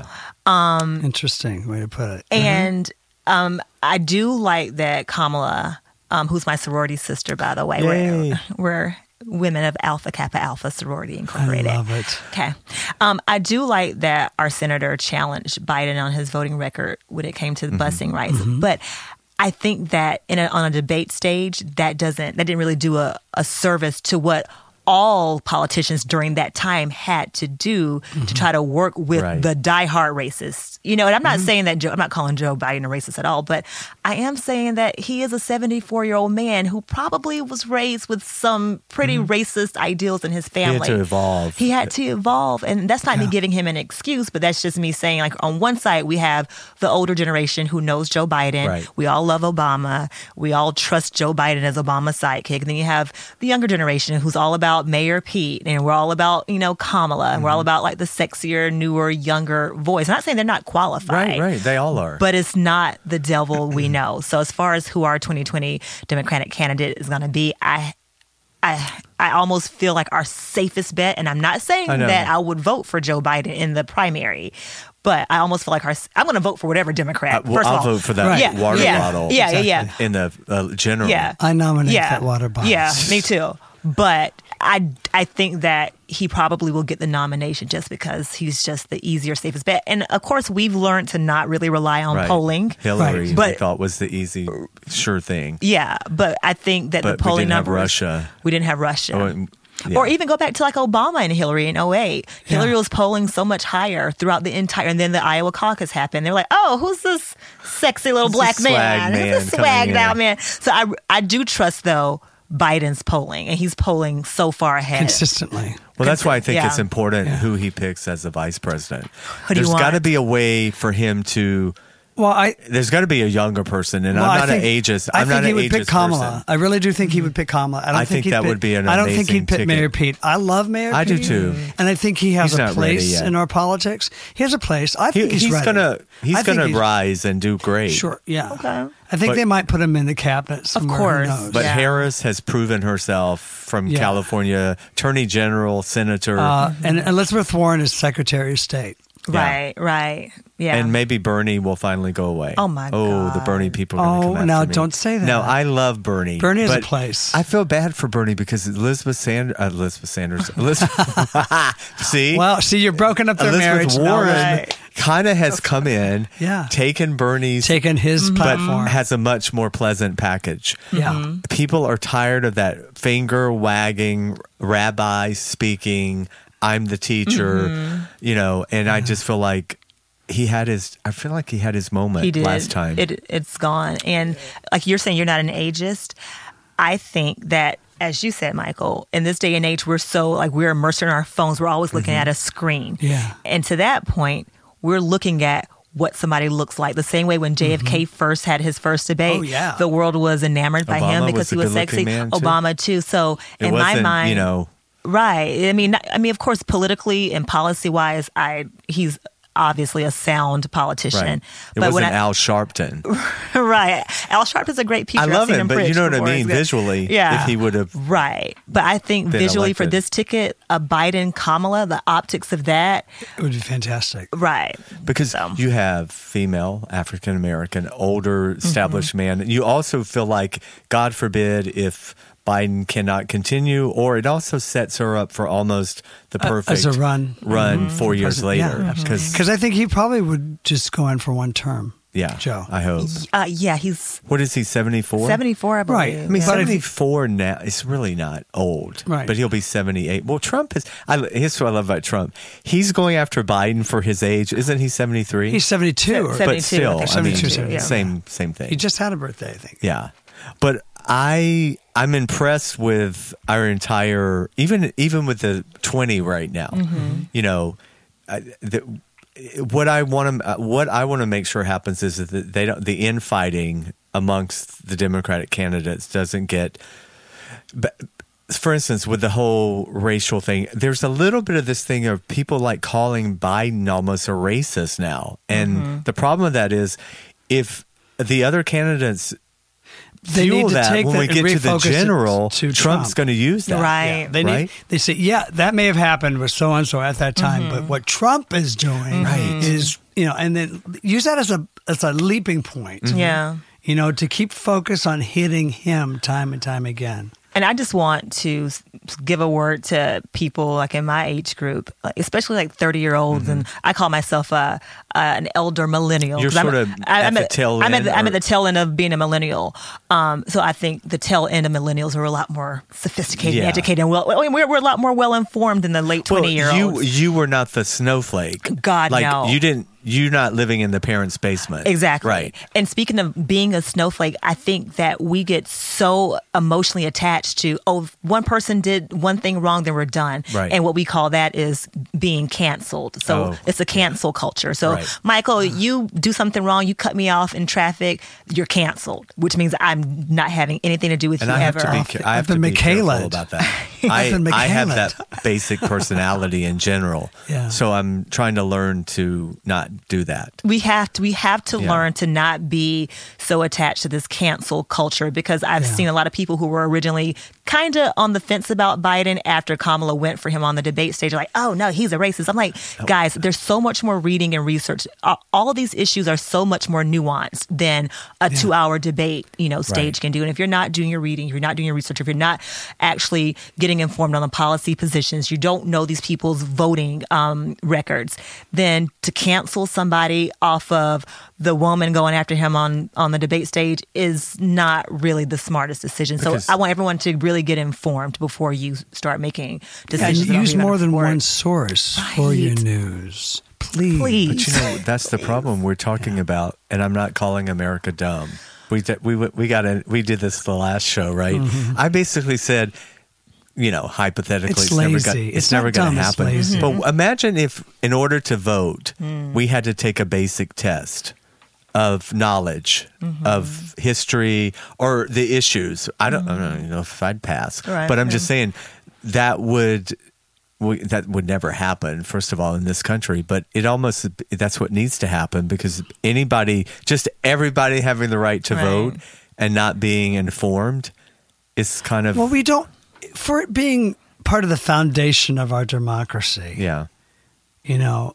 C: Interesting way to put it.
D: And um, I do like that Kamala, um, who's my sorority sister, by the way,
B: Yay.
D: we're, we're women of Alpha Kappa Alpha Sorority
C: I
D: Incorporated.
C: love it.
D: Okay. Um, I do like that our senator challenged Biden on his voting record when it came to the busing rights. But I think that in a, on a debate stage, that doesn't, that didn't really do a, a service to what all politicians during that time had to do to try to work with
B: Right.
D: the diehard racists. You know, and I'm not saying that Joe, I'm not calling Joe Biden a racist at all, but I am saying that he is a seventy-four year old man who probably was raised with some pretty racist ideals in his
B: He had
D: family.
B: to evolve.
D: He had to evolve. And that's not me
C: Yeah.
D: giving him an excuse, but that's just me saying, like, on one side, we have the older generation who knows Joe Biden.
B: Right.
D: We all love Obama. We all trust Joe Biden as Obama's sidekick. And then you have the younger generation who's all about Mayor Pete. And we're all about, you know, Kamala. And we're
B: Mm-hmm.
D: all about, like, the sexier, newer, younger voice. I'm not saying they're not qualified.
B: Right, right. They all are.
D: But it's not the devil we know. So as far as who our twenty twenty Democratic candidate is going to be, I, I, I almost feel like our safest bet, and I'm not saying
B: I know.
D: that I would vote for Joe Biden in the primary, but I almost feel like our, I'm going to vote for whatever Democrat.
B: Uh, well,
D: First
B: I'll
D: of all,
B: vote for that
C: Right.
D: yeah,
B: water
D: yeah,
B: bottle.
D: Yeah, yeah, yeah.
B: In the uh, general.
D: Yeah.
C: I nominate
D: yeah,
C: that water bottle.
D: Yeah, me too. But I, I think that he probably will get the nomination just because he's just the easier, safest bet. And of course, we've learned to not really rely on
B: Right.
D: polling.
B: Hillary,
C: Right.
B: we
D: But-
B: thought was the easy, sure thing.
D: Yeah, but I think that
B: But
D: the
B: we
D: polling
B: didn't have
D: numbers.
B: Russia.
D: We didn't have Russia.
B: Oh, and Yeah.
D: Or even go back to like Obama and Hillary in oh eight.
C: Yeah.
D: Hillary was polling so much higher throughout the entire, and then the Iowa caucus happened. They're like, oh, who's this sexy little
B: Who's
D: black
B: this swag
D: man?
B: man
D: Who's this
B: coming
D: swagged
B: in?
D: out man? So I, I do trust, though, Biden's polling, and he's polling so far ahead.
C: Consistently.
B: Well, that's why I think
D: Yeah.
B: it's important
C: Yeah.
B: who he picks as the vice president.
D: Who do you
B: There's got to
D: want?
B: be a way for him to.
C: Well, I.
B: There's got to be a younger person, and
C: Well,
B: I'm
C: I
B: not
C: think,
B: an ageist.
C: I
B: I'm
C: think
B: not
C: he
B: an
C: would pick
B: ageist
C: Kamala.
B: person.
C: I really do think he would pick Kamala. I don't
B: I
C: think,
B: think
C: he'd
B: that
C: pick,
B: would be an
C: I don't think
B: amazing
C: he'd pick
B: ticket.
C: Mayor Pete. I love Mayor
B: I do
C: Pete.
B: too.
C: And I think he has
B: He's
C: a
B: not ready
C: place
B: yet.
C: in our politics. He has a place. I
B: He-
C: think he's,
B: he's
C: ready.
B: gonna he's
C: I think
B: gonna
C: he's-
B: rise and do great.
C: Sure. Yeah.
D: Okay.
C: I think
B: But-
C: they might put him in the cabinet somewhere.
D: course.
C: Who knows?
B: But
D: Yeah.
B: Harris has proven herself from
C: Yeah.
B: California, Attorney General, Senator,
C: Uh, and Elizabeth Warren is Secretary of State.
B: Yeah.
D: Right, right. Yeah.
B: and maybe Bernie will finally go away.
D: Oh, my
B: Oh, the
D: God.
B: Bernie people are going to
C: Oh,
B: come after
C: now
B: me.
C: don't say that.
B: No, I love Bernie.
C: Bernie has a
B: but
C: place.
B: I feel bad for Bernie because Elizabeth Sanders, uh, Elizabeth Sanders, Elizabeth, see,
C: Well, see, you're broken up their marriage.
B: Elizabeth
C: now.
B: Warren
D: Right.
B: kind of has come in,
C: Yeah.
B: taken Bernie's,
C: Taken his
B: but
C: platform.
B: has a much more pleasant package.
C: yeah.
B: People are tired of that finger wagging rabbi speaking. I'm the teacher,
D: Mm-hmm.
B: you know, and I just feel like he had his. I feel like he had his moment
D: He did.
B: last time.
D: It, it's gone. And like you're saying, you're not an ageist. I think that, as you said, Michael, in this day and age, we're so like we're immersed in our phones. We're always looking at a screen.
C: Yeah.
D: And to that point, we're looking at what somebody looks like. The same way when J F K first had his first debate,
C: Oh, yeah.
D: the world was enamored by
B: Obama
D: him
B: was
D: because
B: a
D: he was
B: good-looking
D: sexy.
B: man, too.
D: Obama too. So
B: it
D: in my
B: wasn't,
D: mind,
B: you know,
D: right. I mean, not- I mean, of course, politically and policy wise, I he's obviously a sound politician.
B: right. It
D: But
B: wasn't
D: when I,
B: Al Sharpton.
D: right. Al Sharpton's a great teacher.
B: I
D: I've
B: love
D: seen
B: him, but
D: preach
B: you know what I
D: before.
B: mean.
D: He's good.
B: Visually,
D: Yeah.
B: if he would have,
D: Right. But I think
B: been
D: visually for
B: elected.
D: this ticket, a Biden Kamala, the optics of that,
C: It would be fantastic.
D: right.
B: because
D: So.
B: you have female, African American, older,
D: Mm-hmm.
B: established man. You also feel like, God forbid, if Biden cannot continue, or it also sets her up for almost the perfect
C: As a run.
B: run four years
C: President.
B: later.
C: Yeah.
B: Because
C: Because I think he probably would just go in for one term.
B: yeah,
C: Joe.
B: I hope.
D: Uh, yeah, he's
B: What is he? Seventy four.
D: seventy-four, I believe.
C: Right.
B: I mean,
C: But if-
B: seventy-four now is really not old,
C: Right.
B: But he'll be seventy-eight. Well, Trump is. I, here's what I love about Trump. He's going after Biden for his age. Isn't he seventy-three?
C: He's seventy-two. or-
D: Se-
B: but
D: seventy-two,
B: still,
D: I think.
B: I mean,
C: seventy-two, seventy-two.
B: same same thing.
C: He just had a birthday, I think.
B: yeah, but I I'm impressed with our entire even even with the twenty right now.
C: Mm-hmm.
B: You know, I, the, what I want to what I want to make sure happens is that they don't the infighting amongst the Democratic candidates doesn't get. But, for instance, with the whole racial thing, there's a little bit of this thing of people like calling Biden almost a racist now. And
C: Mm-hmm.
B: the problem with that is if the other candidates
C: They
B: fuel
C: need to
B: that
C: take
B: when
C: that
B: we
C: and
B: get to the
C: refocus it
B: general,
C: to
B: Trump's
C: Trump.
B: going to use that.
D: Right.
C: They need,
B: Right?
C: They say, yeah, that may have happened with so and so at that time, but what Trump is doing
B: Right.
C: is, you know, and then use that as a as a leaping point.
B: Mm-hmm.
D: Yeah.
C: You know, to keep focus on hitting him time and time again.
D: And I just want to s- give a word to people like in my age group, like, especially like thirty year olds. And I call myself uh, uh, an elder millennial.
B: Mm-hmm. You're
D: 'cause I'm,
B: sort of
D: I-
B: at
D: I'm
B: the tail
D: I'm at
B: end,
D: the, I'm
B: or-
D: at the tail end of being a millennial. Um, so I think the tail end of millennials are a lot more sophisticated,
B: Yeah.
D: and educated, and well, I mean, we're, we're a lot more well informed than the late twenty year
B: you
D: olds.
B: you were not the snowflake.
D: God,
B: like
D: no.
B: you didn't. You're not living in the parents' basement.
D: Exactly.
B: Right.
D: And speaking of being a snowflake, I think that we get so emotionally attached to, oh, if one person did one thing wrong, then we're done.
B: Right.
D: And what we call that is being canceled. So
B: Oh,
D: it's a cancel culture. So,
B: Right.
D: Michael, you do something wrong, you cut me off in traffic, you're canceled, which means I'm not having anything to do with
B: And
D: you
B: I have
D: ever.
B: to be. ca- I have
C: I've
B: to
C: been
B: be careful
C: Michaela'd.
B: about that.
C: I've
B: I,
C: been
B: I have
C: Michaela'd.
B: that basic personality in general.
C: Yeah.
B: So I'm trying to learn to not do that.
D: We have to we have to
B: Yeah.
D: learn to not be so attached to this cancel culture, because I've
C: Yeah.
D: seen a lot of people who were originally kind of on the fence about Biden after Kamala went for him on the debate stage, like, oh no, he's a racist. I'm like, guys, there's so much more reading and research. All all of these issues are so much more nuanced than a two hour debate, you know, stage
B: Right.
D: can do. And if you're not doing your reading, if you're not doing your research, if you're not actually getting getting informed on the policy positions. You don't know these people's voting um, records. Then to cancel somebody off of the woman going after him on, on the debate stage is not really the smartest decision. So
B: Because-
D: I want everyone to really get informed before you start making decisions.
C: And
D: that don't
C: use
D: even
C: more than
D: afford-
C: one source for your
D: Right.
C: news. Please.
D: Please.
B: But you know, that's the problem we're talking about, and I'm not calling America dumb. We did, we we got a, we did this the last show, right?
C: Mm-hmm.
B: I basically said, you know, hypothetically,
C: It's
B: it's, never
C: lazy.
B: gonna,
C: It's
B: it's
C: not
B: never going
C: dumb,
B: to
C: it's
B: happen.
C: lazy.
B: But imagine if, in order to vote, we had to take a basic test of knowledge of history or the issues. I don't, I don't know if I'd pass,
D: Right,
B: but I'm
D: yeah.
B: just saying that would. We, that would never happen, first of all, in this country. But it almost, that's what needs to happen, because anybody, just everybody having the right to
D: Right.
B: vote and not being informed is kind of,
C: Well, we don't, for it being part of the foundation of our democracy,
B: yeah.
C: you know,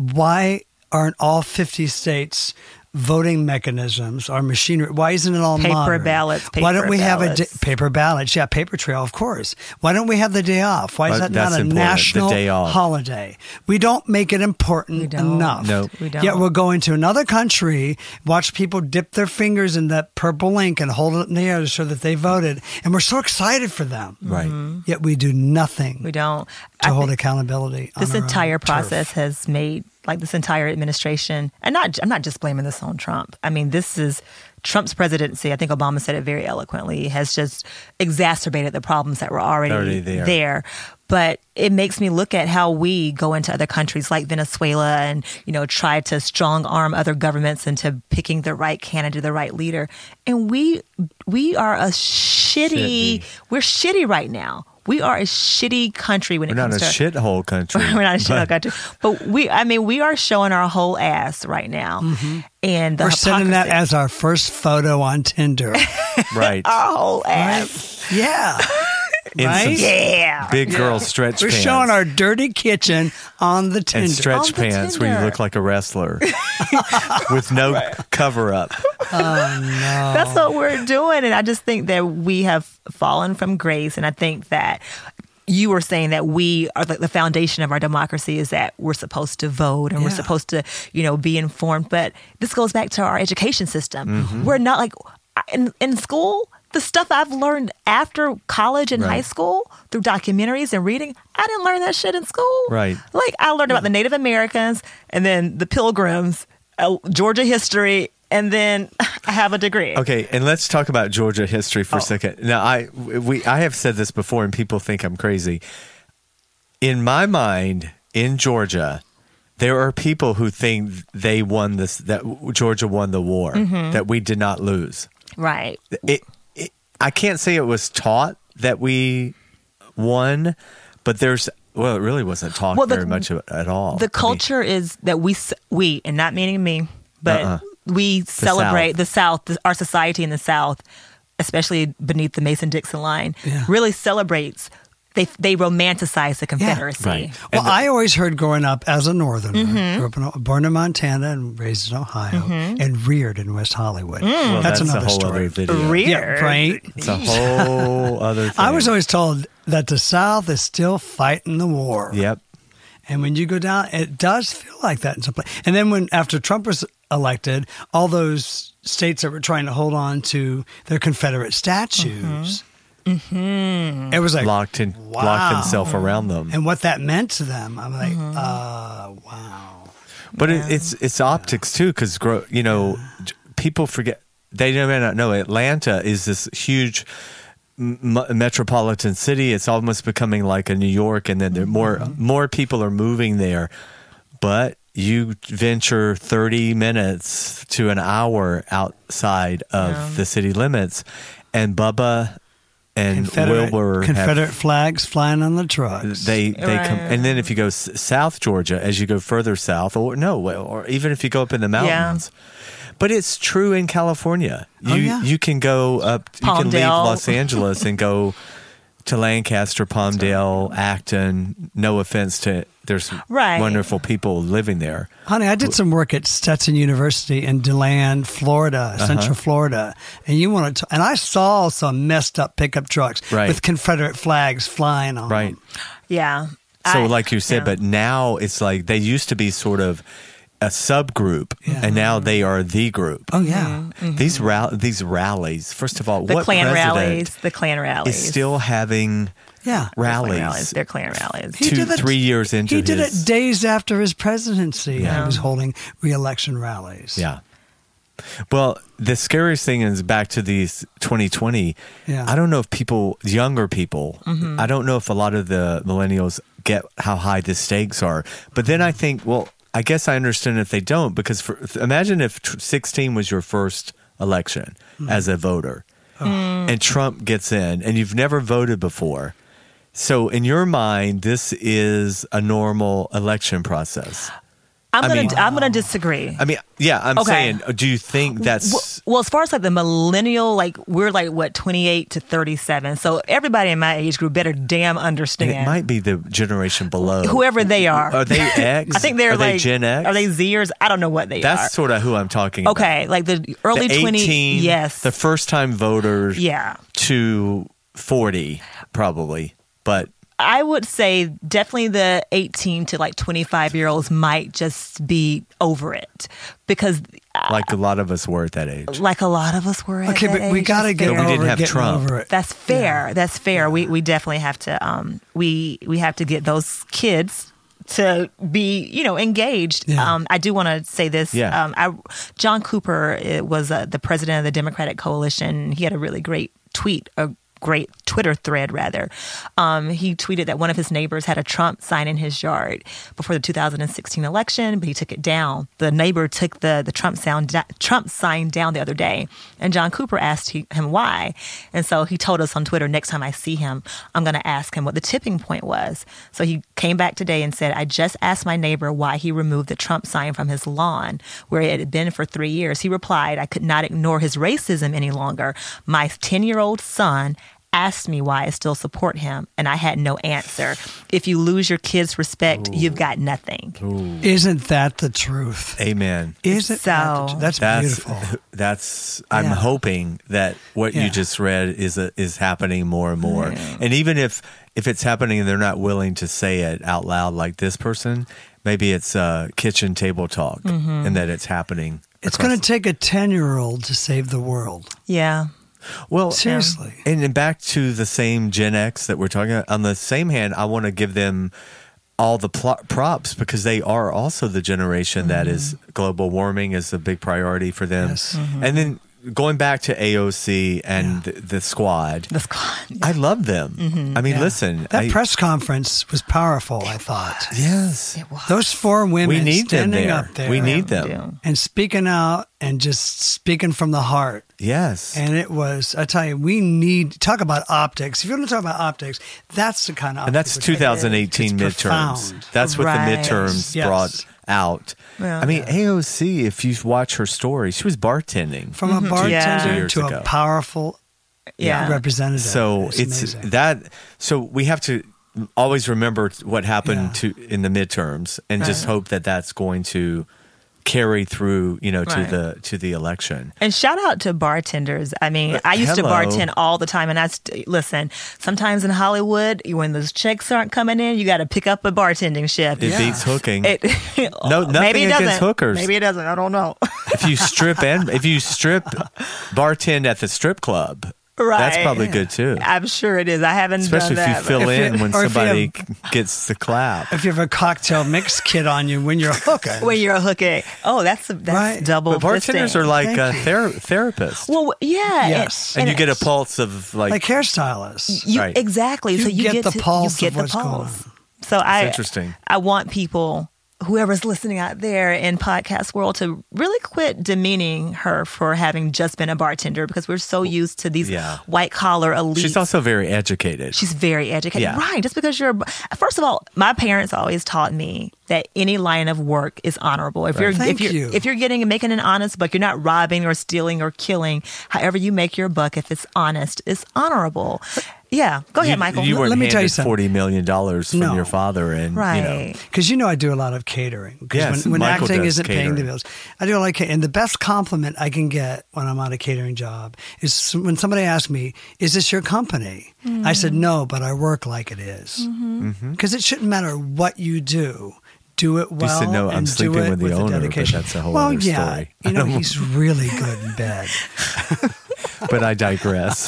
C: why aren't all fifty states voting mechanisms or machinery? Why isn't it all
D: Paper
C: modern?
D: ballots,
C: Why don't
D: paper
C: we have a
D: ballots.
C: da- paper ballots? Yeah, paper trail, of course. Why don't we have the day off? Why is
B: Uh,
C: that
B: that's
C: not a
B: important, the
C: national
B: day off.
C: holiday? We don't make it important
D: We don't.
C: enough.
B: No.
D: We don't.
C: Yet we're going to another country, watch people dip their fingers in that purple ink and hold it in the air to show that they voted, and we're so excited for them.
B: Right.
C: Yet we do nothing
D: We don't.
C: to
D: I
C: hold
D: think
C: accountability. on
D: this
C: our own
D: entire
C: turf.
D: process has made, like this entire administration, and not I'm not just blaming this on Trump. I mean, this is Trump's presidency. I think Obama said it very eloquently. Has just exacerbated the problems that were already,
B: Already there.
D: there. But it makes me look at how we go into other countries like Venezuela and, you know, try to strong arm other governments into picking the right candidate, the right leader. And we we are a shitty,
B: Shitty.
D: we're shitty right now. We are a shitty country when
B: We're
D: it
B: not
D: comes
B: a
D: to
B: shithole country.
D: we're not a shithole
B: but-
D: country, but we. I mean, we are showing our whole ass right now, and the
C: We're sending that
D: hypocrisy-
C: as our first photo on Tinder.
B: Right.
D: our whole ass.
C: Yeah.
B: In some
C: right?
D: Yeah,
B: Big girl stretch
C: We're
B: pants.
C: showing our dirty kitchen on the Tinder.
B: and stretch
D: On the
B: pants where you
D: Tinder.
B: look like a wrestler with no cover up.
D: that's what we're doing, and I just think that we have fallen from grace, and I think that. You were saying that we are the, the foundation of our democracy is that we're supposed to vote and we're
C: Yeah.
D: supposed to, you know, be informed. But this goes back to our education system.
B: Mm-hmm.
D: We're not like in, in school. The stuff I've learned after college and
B: Right.
D: high school through documentaries and reading, I didn't learn that shit in school.
B: Right.
D: Like I learned about the Native Americans and then the Pilgrims, uh, Georgia history, and then I have a degree.
B: Okay, and let's talk about Georgia history for
D: Oh.
B: a second. Now, I we I have said this before, and people think I'm crazy. In my mind, in Georgia, there are people who think they won this, that Georgia won the war,
D: Mm-hmm.
B: that we did not lose.
D: Right.
B: It, it, I can't say it was taught that we won, but there's well, it really wasn't talked
D: Well, the-
B: very much of- at all. I
D: The
B: mean,
D: culture is that we s- we and not meaning me, but
B: Uh-uh.
D: we celebrate
B: South.
D: the South, the, our society in the South, especially beneath the Mason-Dixon line,
C: Yeah.
D: really celebrates. They they romanticize the Confederacy.
B: Right.
C: Well,
B: And the-
C: I always heard growing up as a Northerner,
D: Mm-hmm.
C: grew up in, born in Montana and raised in Ohio, and reared in West Hollywood.
B: well,
C: that's,
B: that's,
C: another
B: a whole
C: story.
B: other video.
D: Reared.
C: Yeah, right.
B: It's a whole other thing.
C: I was always told that the South is still fighting the war.
B: Yep.
C: And when you go down, it does feel like that in some place. And then when after Trump was elected, all those states that were trying to hold on to their Confederate statues, it was like
B: locked in,
C: wow.
B: locked himself around them.
C: And what that meant to them, I'm like, uh, wow.
B: But it, it's it's optics too, because you know j- people forget, they may not know Atlanta is this huge m- metropolitan city. It's almost becoming like a New York, and then there more more people are moving there. But you venture thirty minutes to an hour outside of
D: Yeah.
B: the city limits, and Bubba and
C: Confederate,
B: Wilbur have
C: Confederate flags flying on the trucks.
B: They they
D: Right.
B: come, and then if you go s- South Georgia, as you go further south, or no, well, or even if you go up in the mountains. But it's true in California. You
C: Oh, yeah.
B: you can go up, you can leave
D: Palmdale.
B: Los Angeles and go to Lancaster, Palmdale, Acton. No offense to there's
D: Right.
B: wonderful people living there.
C: Honey, I did some work at Stetson University in DeLand, Florida,
B: Uh-huh.
C: Central Florida, and you want to, and I saw some messed up pickup trucks
B: Right.
C: with Confederate flags flying on
B: Right.
C: them.
D: Yeah.
B: So,
D: I-
B: like you said,
D: yeah.
B: but now it's like they used to be sort of a subgroup,
C: Yeah.
B: and now they are the group.
C: Oh yeah,
B: These rall- these rallies. First of all,
D: the
B: what
D: Klan
B: president
D: rallies, the Klan rallies.
B: is still having
C: yeah.
B: rallies?
D: Klan rallies. They're Klan rallies.
C: He
B: two,
C: did it-
B: three years into
C: He did
B: his-
C: it days after his presidency.
B: Yeah.
C: He was holding re-election rallies.
B: Yeah. Well, the scariest thing is back to these twenty twenty.
C: Yeah.
B: I don't know if people, younger people,
D: Mm-hmm.
B: I don't know if a lot of the millennials get how high the stakes are. But then I think, well, I guess I understand if they don't, because for, imagine if t- sixteen was your first election
C: Hmm.
B: as a voter
C: Oh.
B: and Trump gets in and you've never voted before. So in your mind, this is a normal election process.
D: I'm
B: I
D: gonna
B: mean-
D: I'm gonna disagree.
B: I mean, yeah, I'm
D: Okay.
B: saying, do you think that's...
D: Well, as far as like the millennial, like we're like what twenty-eight to thirty-seven. So everybody in my age group better damn understand.
B: It might be the generation below.
D: Whoever they are.
B: Are they X?
D: I think they're
B: are
D: like
B: they Gen X?
D: Are they Zers? I don't know what they
B: That's
D: are.
B: sort of who I'm talking about.
D: Okay, like the early
B: the
D: twenty.
B: eighteen,
D: Yes.
B: the first time voters
D: yeah.
B: to forty, probably. But
D: I would say definitely the eighteen to like twenty-five year olds might just be over it because
B: like a lot of us were at that age.
D: like a lot of us were at
C: Okay,
D: that
C: but we
D: age.
C: got to
D: That's
C: get
D: fair.
B: But we didn't
C: over
B: have
C: getting
B: Trump.
C: over it.
D: That's fair. That's fair. We we definitely have to um we we have to get those kids to be, you know, engaged.
C: Yeah.
D: Um, I do want to say this.
B: Yeah.
D: Um, I, John Cooper uh, was uh, the president of the Democratic Coalition. He had a really great tweet, a great Twitter thread, rather. Um, he tweeted that one of his neighbors had a Trump sign in his yard before the two thousand sixteen election, but he took it down. The neighbor took the, the Trump, sound, Trump sign down the other day, and John Cooper asked he, him why. And so he told us on Twitter, next time I see him, I'm going to ask him what the tipping point was. So he came back today and said, I just asked my neighbor why he removed the Trump sign from his lawn, where it had been for three years. He replied, I could not ignore his racism any longer. My ten-year-old son asked me why I still support him, and I had no answer. If you lose your kids' respect,
B: Ooh.
D: you've got nothing.
C: Isn't that the truth?
B: Amen.
C: Isn't that the
D: So-
C: tr- that's,
B: That's
C: beautiful?
B: that's. I'm
C: Yeah.
B: hoping that what
C: Yeah.
B: you just read is a, is happening more and more. And even if if it's happening and they're not willing to say it out loud, like this person, maybe it's uh, kitchen table talk, and that it's happening.
C: It's
B: across
C: going to take a ten-year-old to save the world.
D: Yeah.
B: Well,
C: Seriously.
B: And then back to the same Gen X that we're talking about. On the same hand, I want to give them all the pl- props because they are also the generation that is global warming is a big priority for them.
C: Yes.
B: And then going back to A O C and the, the squad,
D: The squad.
B: I love them. I mean,
C: Yeah.
B: listen.
C: That
B: I,
C: press conference was powerful, I thought.
B: yes.
D: It was.
C: Those four women
B: We need them
C: standing
B: there.
C: up there
B: We need
D: We
B: them.
D: do.
C: and speaking out and just speaking from the heart.
B: Yes.
C: And it was, I tell you, we need, talk about optics. If you want to talk about optics, that's the kind of
B: And that's
C: optics we're taking.
B: twenty eighteen
C: It's
B: midterms.
C: profound.
B: That's what
D: Right.
B: the midterms
C: Yes.
B: brought out.
D: Yeah.
B: I mean, A O C, if you watch her story, she was bartending.
C: From a bartender
D: Yeah. Two
B: years
C: to
B: ago.
C: a powerful
D: Yeah.
C: representative.
B: So
C: it's,
B: it's,
C: amazing.
B: that. So we have to always remember what happened
C: Yeah.
B: to in the midterms, and just
D: Right.
B: hope that that's going to carry through, you know, to
D: Right.
B: the to the election.
D: And shout out to bartenders. I mean, I used
B: hello.
D: to bartend all the time. And I, st- listen, sometimes in Hollywood, when those checks aren't coming in, you got to pick up a bartending shift.
B: It
C: Yeah.
B: beats hooking.
D: It,
B: No- nothing
D: maybe it
B: against
D: doesn't.
B: hookers.
D: Maybe it doesn't. I don't know.
B: if you strip and if you strip bartend at the strip club,
D: Right.
B: that's probably good too.
D: I'm sure it is. I haven't
B: Especially
D: done
B: if
D: that.
B: you fill
C: If you-
B: in when
C: or if you
B: somebody gets the clap.
C: if you have a cocktail mix kit on you when you're hooking.
D: when you're hooking. Oh, that's that's
C: Right.
D: double.
B: But bartenders
D: fisting.
B: are like
C: Thank
B: uh,
C: you.
B: ther- therapists,
D: Well, yeah.
C: Yes.
B: and you get a
D: it's-
B: pulse of like.
C: like hairstylists.
D: You,
B: Right.
D: Exactly.
C: You
D: so you
C: get
D: get,
C: the
D: to,
C: pulse
D: you
C: of
D: get the
C: what's going
D: pulse.
C: on.
D: So I
B: interesting.
D: I want people, whoever's listening out there in podcast world, to really quit demeaning her for having just been a bartender because we're so used to these
B: Yeah.
D: white collar elites.
B: She's also very educated.
D: She's very educated.
B: Yeah.
D: Right. Just because you're, first of all, my parents always taught me that any line of work is honorable. If
B: Right.
D: you're,
C: Thank
D: if you're,
C: you.
D: if you're getting and making an honest buck, you're not robbing or stealing or killing. However you make your buck, if it's honest, it's honorable. Yeah, go ahead,
B: you,
D: Michael.
B: You weren't
C: Let me tell you
B: handed
C: something.
B: forty million dollars from
C: No.
B: your father, and
D: right.
B: you know,
C: Because you know I do a lot of catering. Because
B: Yes,
C: when, when
B: Michael
C: acting
B: does
C: isn't paying the
B: catering.
C: bills, I do a lot of catering. And the best compliment I can get when I'm on a catering job is when somebody asks me, "Is this your company?" Mm. I said, "No, but I work like it is." Because
B: Mm-hmm.
C: it shouldn't matter what you do. Do it well.
B: said, "No, I'm
C: and
B: sleeping
C: do it
B: with the
C: with
B: owner," but
C: dedication.
B: that's a whole
C: well,
B: other
C: yeah,
B: story.
C: you know, he's really good in bed.
B: But I digress.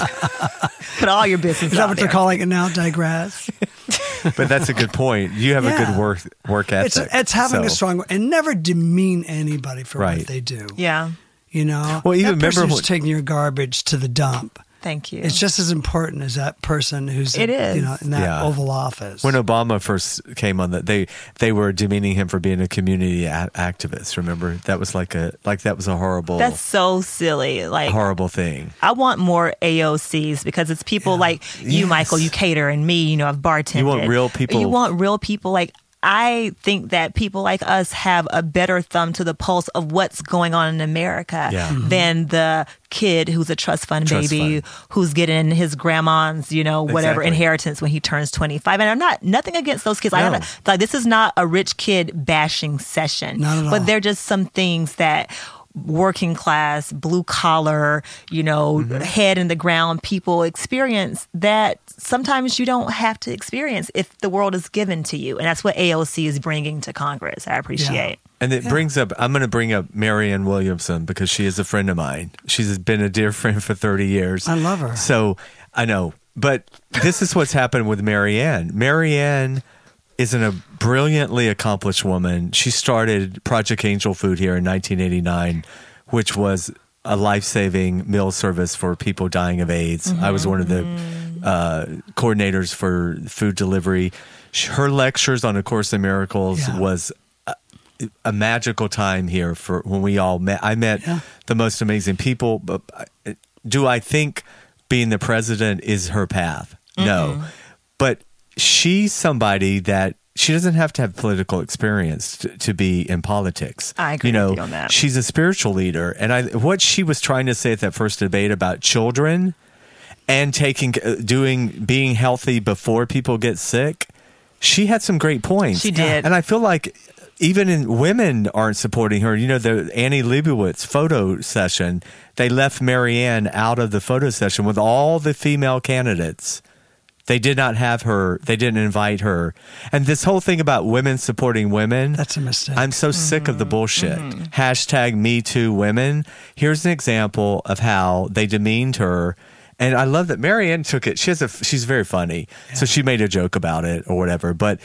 D: Put all your business
C: Is that
D: out
C: what
D: there.
C: they're calling it now? Digress.
B: But that's a good point. You have a
C: Yeah.
B: good work work
C: It's
B: ethic.
C: it's having
B: so.
C: a strong and never demean anybody for
B: Right.
C: what they do.
D: Yeah,
C: You know,
B: Well, even
C: that person
B: remember
C: who's
B: when-
C: taking your garbage to the dump.
D: thank you.
C: It's just as important as that person who's
D: It is.
C: you know in that
B: Yeah.
C: Oval Office.
B: When Obama first came on, that they they were demeaning him for being a community a- activist. Remember, that was like a like that was a horrible
D: That's so silly. Like,
B: horrible thing.
D: I want more A O Cs because it's people like you,
B: Yes.
D: Michael, you cater, and me, you know, I've bartended.
B: You want real people.
D: You want real people. Like, I think that people like us have a better thumb to the pulse of what's going on in America
B: Yeah. Mhm.
D: than the kid who's a trust fund
B: Trust
D: baby
B: fund.
D: who's getting his grandma's, you know, whatever
B: Exactly.
D: inheritance when he turns twenty-five. And I'm not, nothing against those kids. I
B: No.
D: don't, like, this is not a rich kid bashing session.
C: Not at all.
D: But they're just some things that working class, blue collar, you know,
B: Mm-hmm.
D: head in the ground people experience that sometimes you don't have to experience if the world is given to you. And that's what A O C is bringing to Congress. I appreciate.
B: And it brings up, I'm going to bring up Marianne Williamson because she is a friend of mine. She's been a dear friend for thirty years.
C: I love her.
B: So I know. But this is what's happened with Marianne. Marianne is an, a brilliantly accomplished woman. She started Project Angel Food here in nineteen eighty-nine, which was a life-saving meal service for people dying of AIDS. I was one of the uh, coordinators for food delivery. Sh- Her lectures on A Course in Miracles
C: Yeah.
B: was a, a magical time here for when we all met. I met
C: Yeah.
B: the most amazing people. But I- do I think being the president is her path? No. But she's somebody that she doesn't have to have political experience to, to be in politics.
D: I agree
B: you know,
D: with you on that.
B: She's a spiritual leader. And I, what she was trying to say at that first debate about children and taking, uh, doing, being healthy before people get sick, she had some great points.
D: She did.
B: And I feel like even in women aren't supporting her. You know, the Annie Leibovitz photo session, they left Marianne out of the photo session with all the female candidates. They did not have her. They didn't invite her. And this whole thing about women supporting women.
C: That's a mistake.
B: I'm so sick of the bullshit. Hashtag Me Too Women. Here's an example of how they demeaned her. And I love that Marianne took it. She has a, she's very funny. So she made a joke about it or whatever. But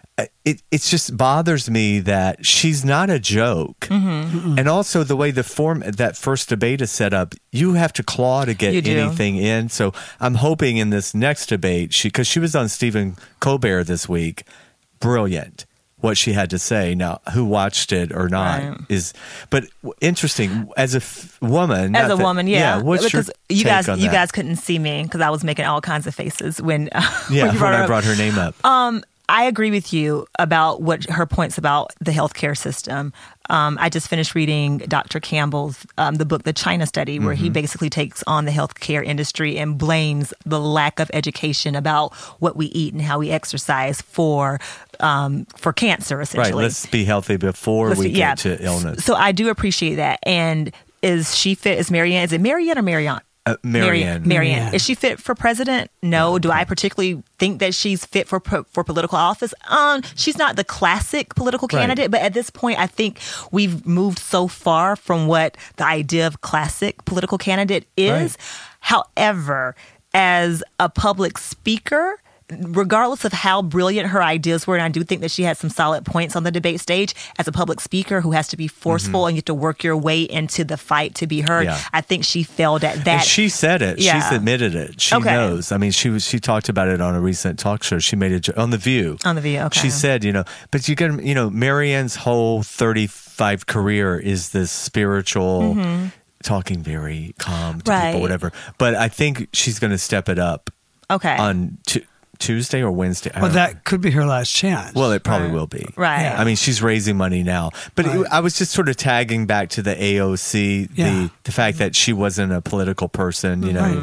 B: it it just bothers me that she's not a joke. And also the way the form that first debate is set up, you have to claw to get
D: You do.
B: anything in. So I'm hoping in this next debate, she because she was on Stephen Colbert this week, brilliant what she had to say. Now, who watched it or not
D: Right.
B: is, but interesting as a f- woman.
D: As
B: not
D: a
B: that-
D: woman, yeah.
B: what's
D: because
B: your
D: you
B: take
D: guys,
B: on
D: you
B: that?
D: guys couldn't see me because I was making all kinds of faces when, uh,
B: yeah,
D: when you brought
B: when
D: her
B: I
D: up.
B: brought her name up.
D: Um, I agree with you about what her points about the healthcare system. Um, I just finished reading Doctor Campbell's um, the book, The China Study, where he basically takes on the healthcare industry and blames the lack of education about what we eat and how we exercise for um, for cancer.
B: Right,
D: Essentially,
B: let's be healthy before
D: Let's
B: we
D: be-
B: get
D: yeah.
B: to illness.
D: So I do appreciate that. And is she fit? Is Marianne? Is it Marianne or Marianne?
B: Uh, Marianne.
D: Marianne. Marianne.
C: Marianne.
D: Is she fit for president? No. Do I particularly think that she's fit for for political office? Um, she's not the classic political
B: Right.
D: candidate, but at this point, I think we've moved so far from what the idea of classic political candidate is.
B: Right.
D: However, as a public speaker, regardless of how brilliant her ideas were, and I do think that she had some solid points on the debate stage, as a public speaker who has to be forceful and you have to work your way into the fight to be heard,
B: Yeah.
D: I think she failed at that.
B: And she said it.
D: Yeah.
B: She's admitted it. She
D: Okay.
B: knows. I mean, she was. She talked about it on a recent talk show. She made a jo- on the View.
D: On The View, okay.
B: She said, you know, but you can, you know, Marianne's whole thirty-five career is this spiritual, talking very calm to
D: Right.
B: people, whatever. But I think she's going to step it up
D: Okay.
B: on tu- Tuesday or Wednesday. I
C: well,
B: don't-
C: that could be her last chance.
B: Well, it probably
D: Right.
B: will be.
D: Right.
C: Yeah.
B: I mean, she's raising money now. But it,
C: Right.
B: I was just sort of tagging back to the A O C,
C: Yeah.
B: the the fact that she wasn't a political person, you know.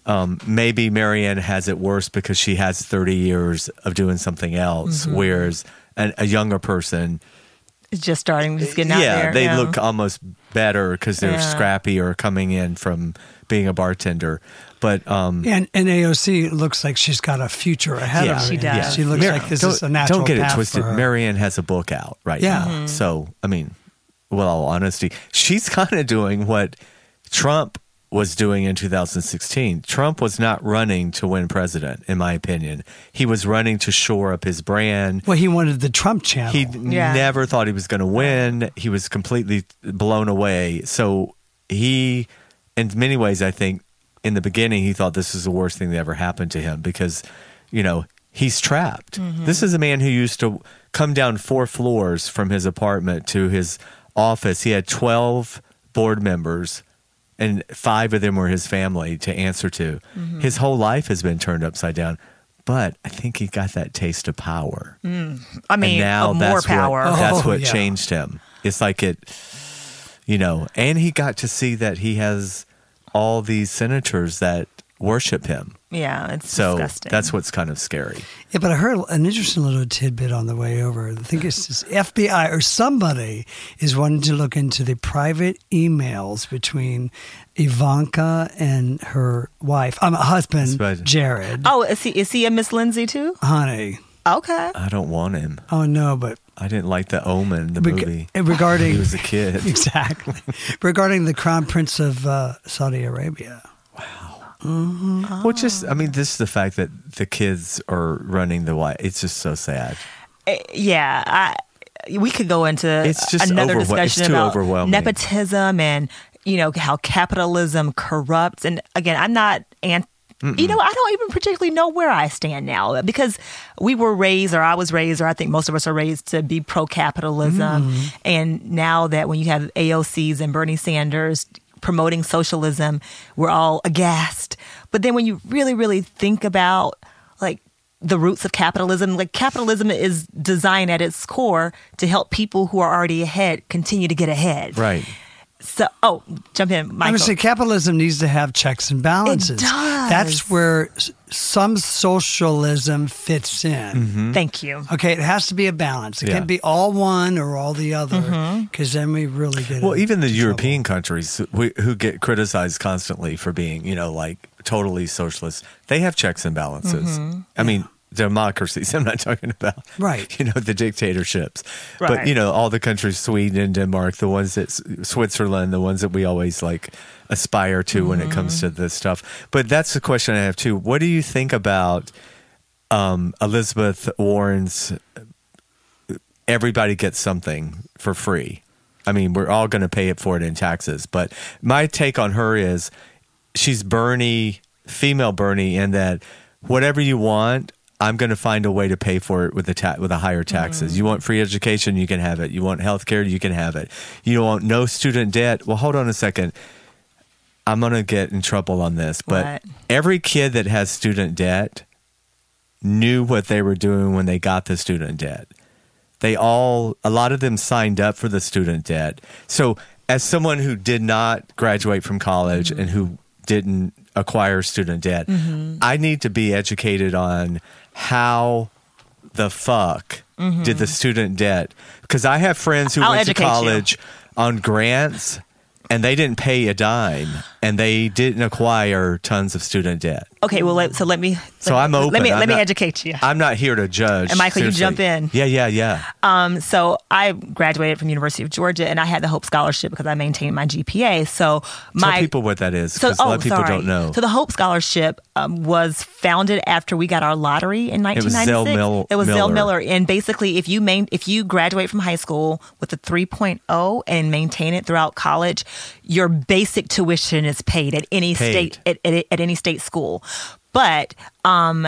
B: um, maybe Marianne has it worse because she has thirty years of doing something else,
D: Mm-hmm.
B: whereas an, a younger person,
D: It's just starting, just getting out
B: yeah,
D: there.
B: they
D: yeah.
B: look almost better because they're
D: Yeah.
B: scrappy or coming in from being a bartender. But um,
C: And, and A O C looks like she's got a future ahead
B: Yeah,
C: of her.
D: she does.
C: She looks
B: Mar-
C: like this
B: don't,
C: is a natural
B: Don't get it
C: path
B: twisted.
C: for her.
B: Marianne has a book out right
C: Yeah.
B: now.
C: Mhm.
B: So, I mean, well, all honesty, she's kind of doing what Trump was doing in two thousand sixteen. Trump was not running to win president, in my opinion. He was running to shore up his brand.
C: Well, he wanted the Trump channel.
B: He
D: Yeah.
B: never thought he was going to win. He was completely blown away. So he, in many ways, I think, in the beginning, he thought this was the worst thing that ever happened to him because, you know, he's trapped.
D: Mm-hmm.
B: This is a man who used to come down four floors from his apartment to his office. He had twelve board members, and five of them were his family to answer to.
D: Mm-hmm.
B: His whole life has been turned upside down. But I think he got that taste of power.
D: I mean,
B: and now
D: of
B: that's
D: more power.
B: What, that's
C: Oh,
B: what
C: yeah.
B: changed him. It's like it, you know, and he got to see that he has all these senators that worship him.
D: Yeah, it's
B: So
D: disgusting.
B: that's what's kind of scary.
C: Yeah, but I heard an interesting little tidbit on the way over. I think it's just F B I or somebody is wanting to look into the private emails between Ivanka and her wife, um, husband,
B: That's right.
C: Jared.
D: Oh, is he is he a Miss Lindsay too?
C: Honey.
D: Okay.
B: I don't want him.
C: Oh, no, but
B: I didn't like the Omen, the
C: reg-
B: movie.
C: regarding.
B: He was a kid.
C: Exactly. Regarding the Crown Prince of uh, Saudi Arabia.
B: Well, just, I mean, this is the fact that the kids are running the White. It's just so sad.
D: Uh, Yeah, I, we could go into
B: It's just
D: another
B: overwhel- it's
D: discussion
B: too
D: about
B: overwhelming.
D: nepotism and you know how capitalism corrupts. And again, I'm not anti. You know, I don't even particularly know where I stand now because we were raised, or I was raised, or I think most of us are raised to be pro-capitalism. And now that when you have A O Cs and Bernie Sanders promoting socialism, we're all aghast. But then when you really, really think about like the roots of capitalism, like capitalism is designed at its core to help people who are already ahead continue to get ahead.
B: Right.
D: So, oh, jump in,
C: I
D: Michael.
C: would say capitalism needs to have checks and balances.
D: does.
C: That's where s- some socialism fits in.
D: Thank you.
C: Okay, it has to be a balance. It
B: Yeah.
C: can't be all one or all the other, because then we really get
B: Well,
C: in-
B: even the
C: into
B: European countries who, who get criticized constantly for being, you know, like totally socialist, they have checks and balances. I mean, democracies, I'm not talking about,
C: Right.
B: you know, the dictatorships.
D: Right.
B: But, you know, all the countries, Sweden and Denmark, the ones that, Switzerland, the ones that we always like aspire to when it comes to this stuff. But that's the question I have too. What do you think about um, Elizabeth Warren's everybody gets something for free? I mean, we're all going to pay it for it in taxes. But my take on her is she's Bernie, female Bernie, in that whatever you want, I'm going to find a way to pay for it with the ta- with the higher taxes. You want free education, you can have it. You want health care, you can have it. You want no student debt. Well, hold on a second. I'm going to get in trouble on this, but
D: What?
B: every kid that has student debt knew what they were doing when they got the student debt. They all, a lot of them signed up for the student debt. So as someone who did not graduate from college and who didn't acquire student debt, I need to be educated on how the fuck did the student debt, because I have friends who
D: I'll
B: went to
D: educate you.
B: college on grants and they didn't pay a dime and they didn't acquire tons of student debt.
D: Okay, well, let, so let me.
B: So
D: let,
B: I'm open.
D: Let me
B: I'm
D: let me
B: not-
D: educate you.
B: I'm not here to judge.
D: And Michael, you
B: seriously.
D: jump in.
B: Yeah, yeah, yeah.
D: Um, so I graduated from University of Georgia, and I had the Hope Scholarship because I maintained my G P A. So my
B: Tell people what that is,
D: So,
B: because a
D: oh,
B: lot of people
D: sorry.
B: don't know.
D: So the Hope Scholarship um, was founded after we got our lottery in nineteen
B: was
D: ninety-six.
B: Zell Mil-
D: it was Zell
B: Miller.
D: Miller, and basically, if you main, if you graduate from high school with a three point oh and maintain it throughout college, your basic tuition is paid at any
B: Paid.
D: state at, at, at any state school. But um,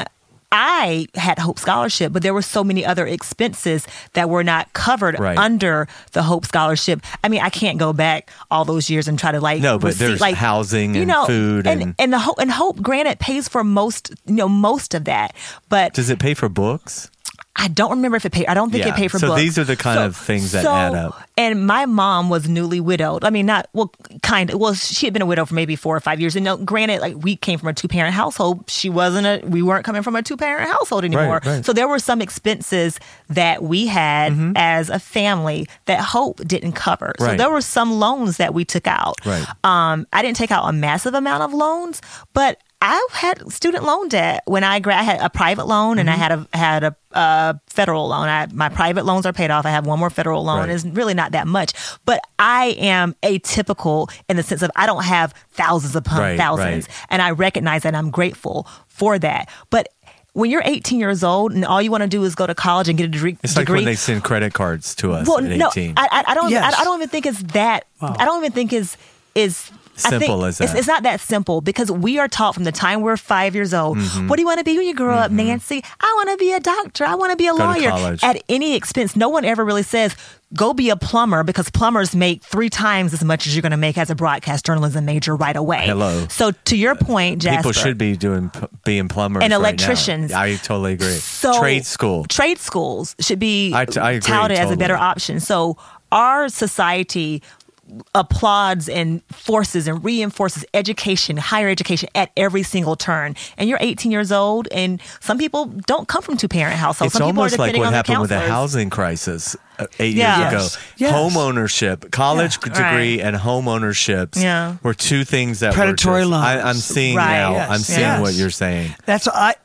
D: I had Hope Scholarship, but there were so many other expenses that were not covered
B: Right.
D: under the Hope Scholarship. I mean, I can't go back all those years and try to like
B: No, but
D: receive-
B: there's
D: like,
B: housing
D: you
B: and
D: know,
B: food
D: and
B: and-
D: and the Hope and Hope granted pays for most, you know, most of that. But
B: Does it pay for books?
D: I don't remember if it paid. I don't think
B: Yeah.
D: it paid for
B: So
D: books.
B: these are the kind
D: So-
B: of things that
D: so-
B: add up.
D: And my mom was newly widowed. I mean, not well, kind of. Well, she had been a widow for maybe four or five years. And no, granted, like we came from a two parent household. She wasn't a. We weren't coming from a two parent household anymore.
B: Right, right.
D: So there were some expenses that we had
B: Mm-hmm.
D: as a family that Hope didn't cover. So
B: Right.
D: there were some loans that we took out.
B: Right.
D: Um, I didn't take out a massive amount of loans, but I had student loan debt when I gra- I had a private loan and
B: Mm-hmm.
D: I had a had a uh, federal loan. I, my private loans are paid off. I have one more federal loan.
B: Right.
D: It's really not that much, but I am atypical in the sense of I don't have thousands upon
B: Right,
D: thousands,
B: right.
D: and I recognize that. And I'm grateful for that, but. When you're eighteen years old and all you want to do is go to college and get a degree,
B: It's like
D: degree
B: when they send credit cards to us
D: well,
B: at
D: no,
B: eighteen.
D: I, I, I don't.
C: Yes.
D: I, I don't even think it's that. I don't even think is is I
B: Simple
D: think
B: as
D: It's,
B: that.
D: it's not that simple because we are taught from the time we're five years old.
B: Mm-hmm.
D: What do you want to be when you grow up, Nancy? I want to be a doctor. I want to be a
B: Go to
D: lawyer.
B: college.
D: At any expense, no one ever really says go be a plumber because plumbers make three times as much as you're going to make as a broadcast journalism major right away.
B: Hello.
D: So to your point, Jasper,
B: People should be doing p- being plumbers
D: And
B: right now.
D: electricians.
B: I totally agree.
D: So
B: Trade school.
D: Trade schools should be
B: I t- I agree,
D: touted as a better
B: totally.
D: option. So our society applauds and forces and reinforces education, higher education at every single turn. And you're eighteen years old, and some people don't come from two parent households.
B: It's
D: some people
B: almost
D: are
B: like
D: depending
B: what
D: on their
B: happened with the
D: counselors.
B: housing crisis uh, eight
D: Yeah.
B: years ago.
C: Yes. Yes.
B: Home ownership, college
C: Yeah.
B: degree,
D: Right.
B: and home ownerships
D: Yeah.
B: were two things that
C: Predatory
B: were just, I,
C: loans.
B: I'm seeing
D: Right.
B: now.
C: Yes.
B: I'm seeing
C: Yes.
B: what you're saying.
C: That's I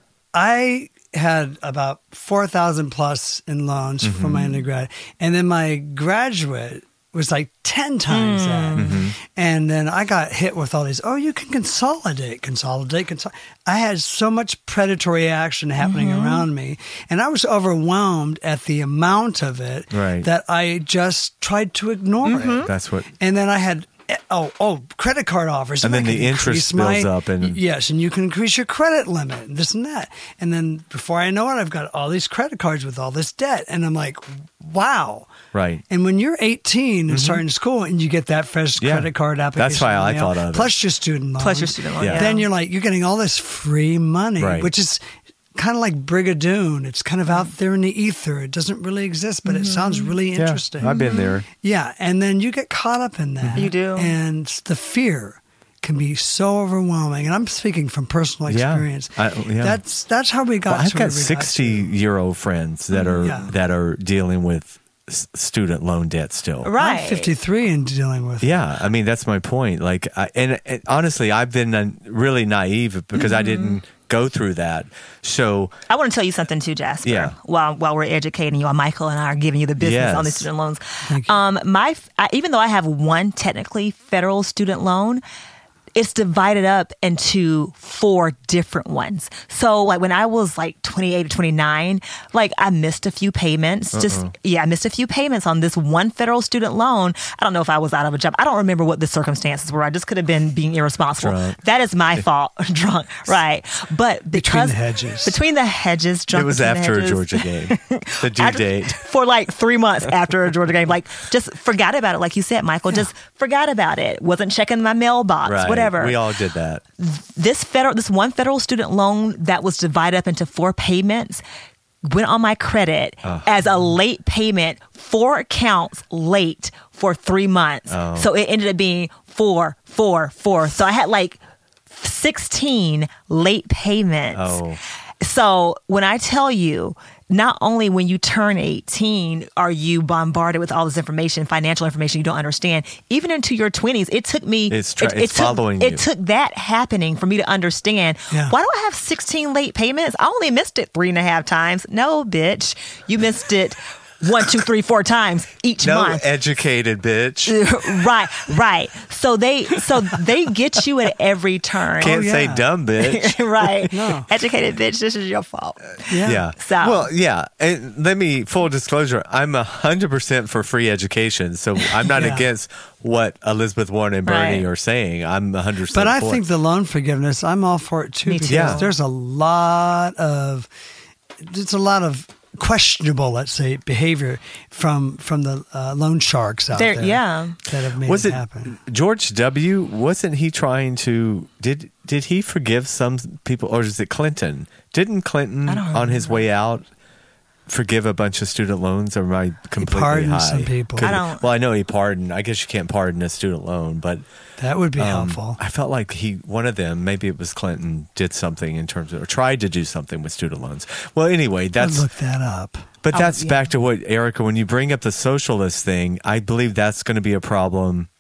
C: I had about four thousand plus in loans
B: Mm-hmm.
C: for my undergrad, and then my graduate was like ten times that.
B: Mm-hmm.
C: And then I got hit with all these. Oh, you can consolidate, consolidate, consolidate. I had so much predatory action happening
B: Mm-hmm.
C: around me, and I was overwhelmed at the amount of it
B: Right.
C: that I just tried to ignore it.
B: That's what.
C: And then I had oh oh credit card offers,
B: And then
C: I
B: the
C: can
B: interest
C: increase my-
B: builds up and-
C: yes, and you can increase your credit limit, and this and that, and then before I know it, I've got all these credit cards with all this debt, and I'm like, wow.
B: Right.
C: And when you're eighteen and starting school, and you get that fresh
B: Mm-hmm. Yeah.
C: credit card application,
B: That's why
C: in the
B: I
C: mail,
B: thought of it.
C: plus your student loan,
D: Plus your student loan,
B: Yeah.
C: then you're like you're getting all this free money,
B: Right.
C: which is kind of like Brigadoon. It's kind of out there in the ether. It doesn't really exist, but it sounds really
B: Yeah,
C: interesting.
B: I've been there.
C: Yeah, and then you get caught up in that.
D: You do.
C: And the fear can be so overwhelming. And I'm speaking from personal
B: Yeah.
C: experience.
B: I- yeah.
C: That's that's how we got
B: Well, I've
C: to
B: got
C: where we
B: sixty
C: got to.
B: year old friends that are
C: Yeah.
B: that are dealing with s- student loan debt still.
D: Right.
C: I'm fifty-three and dealing with
B: Yeah, I mean that's my point. Like, I, and, and honestly, I've been uh, really naive because I didn't go through that. So
D: I want to tell you something too, Jasper.
B: Yeah.
D: While while we're educating you, while Michael and I are giving you the business
B: Yes.
D: on these student loans.
C: Thank you.
D: Um, my I, even though I have one technically federal student loan, it's divided up into four different ones. So like when I was like twenty-eight or twenty-nine, like I missed a few payments. Just yeah, I missed a few payments on this one federal student loan. I don't know if I was out of a job. I don't remember what the circumstances were. I just could have been being irresponsible.
B: Drunk.
D: That is my fault. Drunk. Right. But because
C: the hedges.
D: Between the hedges, drunk
B: it was
D: between the
B: after a
D: hedges.
B: Georgia game, the due
D: After-
B: date.
D: for like three months after a Georgia game. Like, just forgot about it. Like you said, Michael, just forgot about it. Wasn't checking my mailbox,
B: Right.
D: whatever.
B: We all did that.
D: This federal, this one federal student loan that was divided up into four payments went on my credit as a late payment, four accounts late for three months.
B: Oh.
D: So it ended up being four, four, four. So I had like sixteen late payments.
B: Oh.
D: So when I tell you, not only when you turn eighteen are you bombarded with all this information, financial information you don't understand, even into your twenties, it took me,
B: It's tra-
D: it, it
B: it's
D: took,
B: following
D: it
B: you.
D: took that happening for me to understand,
C: Yeah.
D: why do I have sixteen late payments? I only missed it three and a half times. No, bitch, you missed it one, two, three, four times each
B: No,
D: month.
B: educated bitch.
D: right, right. So they, so they get you at every turn.
B: Can't
C: yeah.
B: say dumb bitch.
D: right.
C: No.
D: Educated bitch, this is your fault.
C: Yeah.
B: Yeah.
D: So-
B: Well, yeah. And let me, full disclosure, I'm one hundred percent for free education. So I'm not
C: Yeah.
B: against what Elizabeth Warren and Bernie
D: Right.
B: are saying. I'm one hundred percent
C: But I
B: for
C: think
B: it.
C: the loan forgiveness, I'm all for it too.
D: Me too.
C: Because
B: Yeah.
C: there's a lot of, it's a lot of questionable, let's say, behavior from from the uh, loan sharks out
D: There-
C: there.
D: yeah.
C: That have made
B: was
C: it
B: it
C: happen.
B: George W? Wasn't he trying to, did did he forgive some people, or is it Clinton? Didn't Clinton
D: I don't
B: on his
D: remember.
B: way out forgive a bunch of student loans, or am I completely
C: pardoned
B: high?
C: some people.
B: Could-
D: I don't-
B: Well, I know he pardoned. I guess you can't pardon a student loan, but
C: That would be
B: um,
C: helpful.
B: I felt like he, one of them, maybe it was Clinton, did something in terms of, or tried to do something with student loans. Well, anyway,
C: I'd
B: that's.
C: look that up.
B: But
D: Oh,
B: that's
D: yeah.
B: back to what, Erica, when you bring up the socialist thing, I believe that's going to be a problem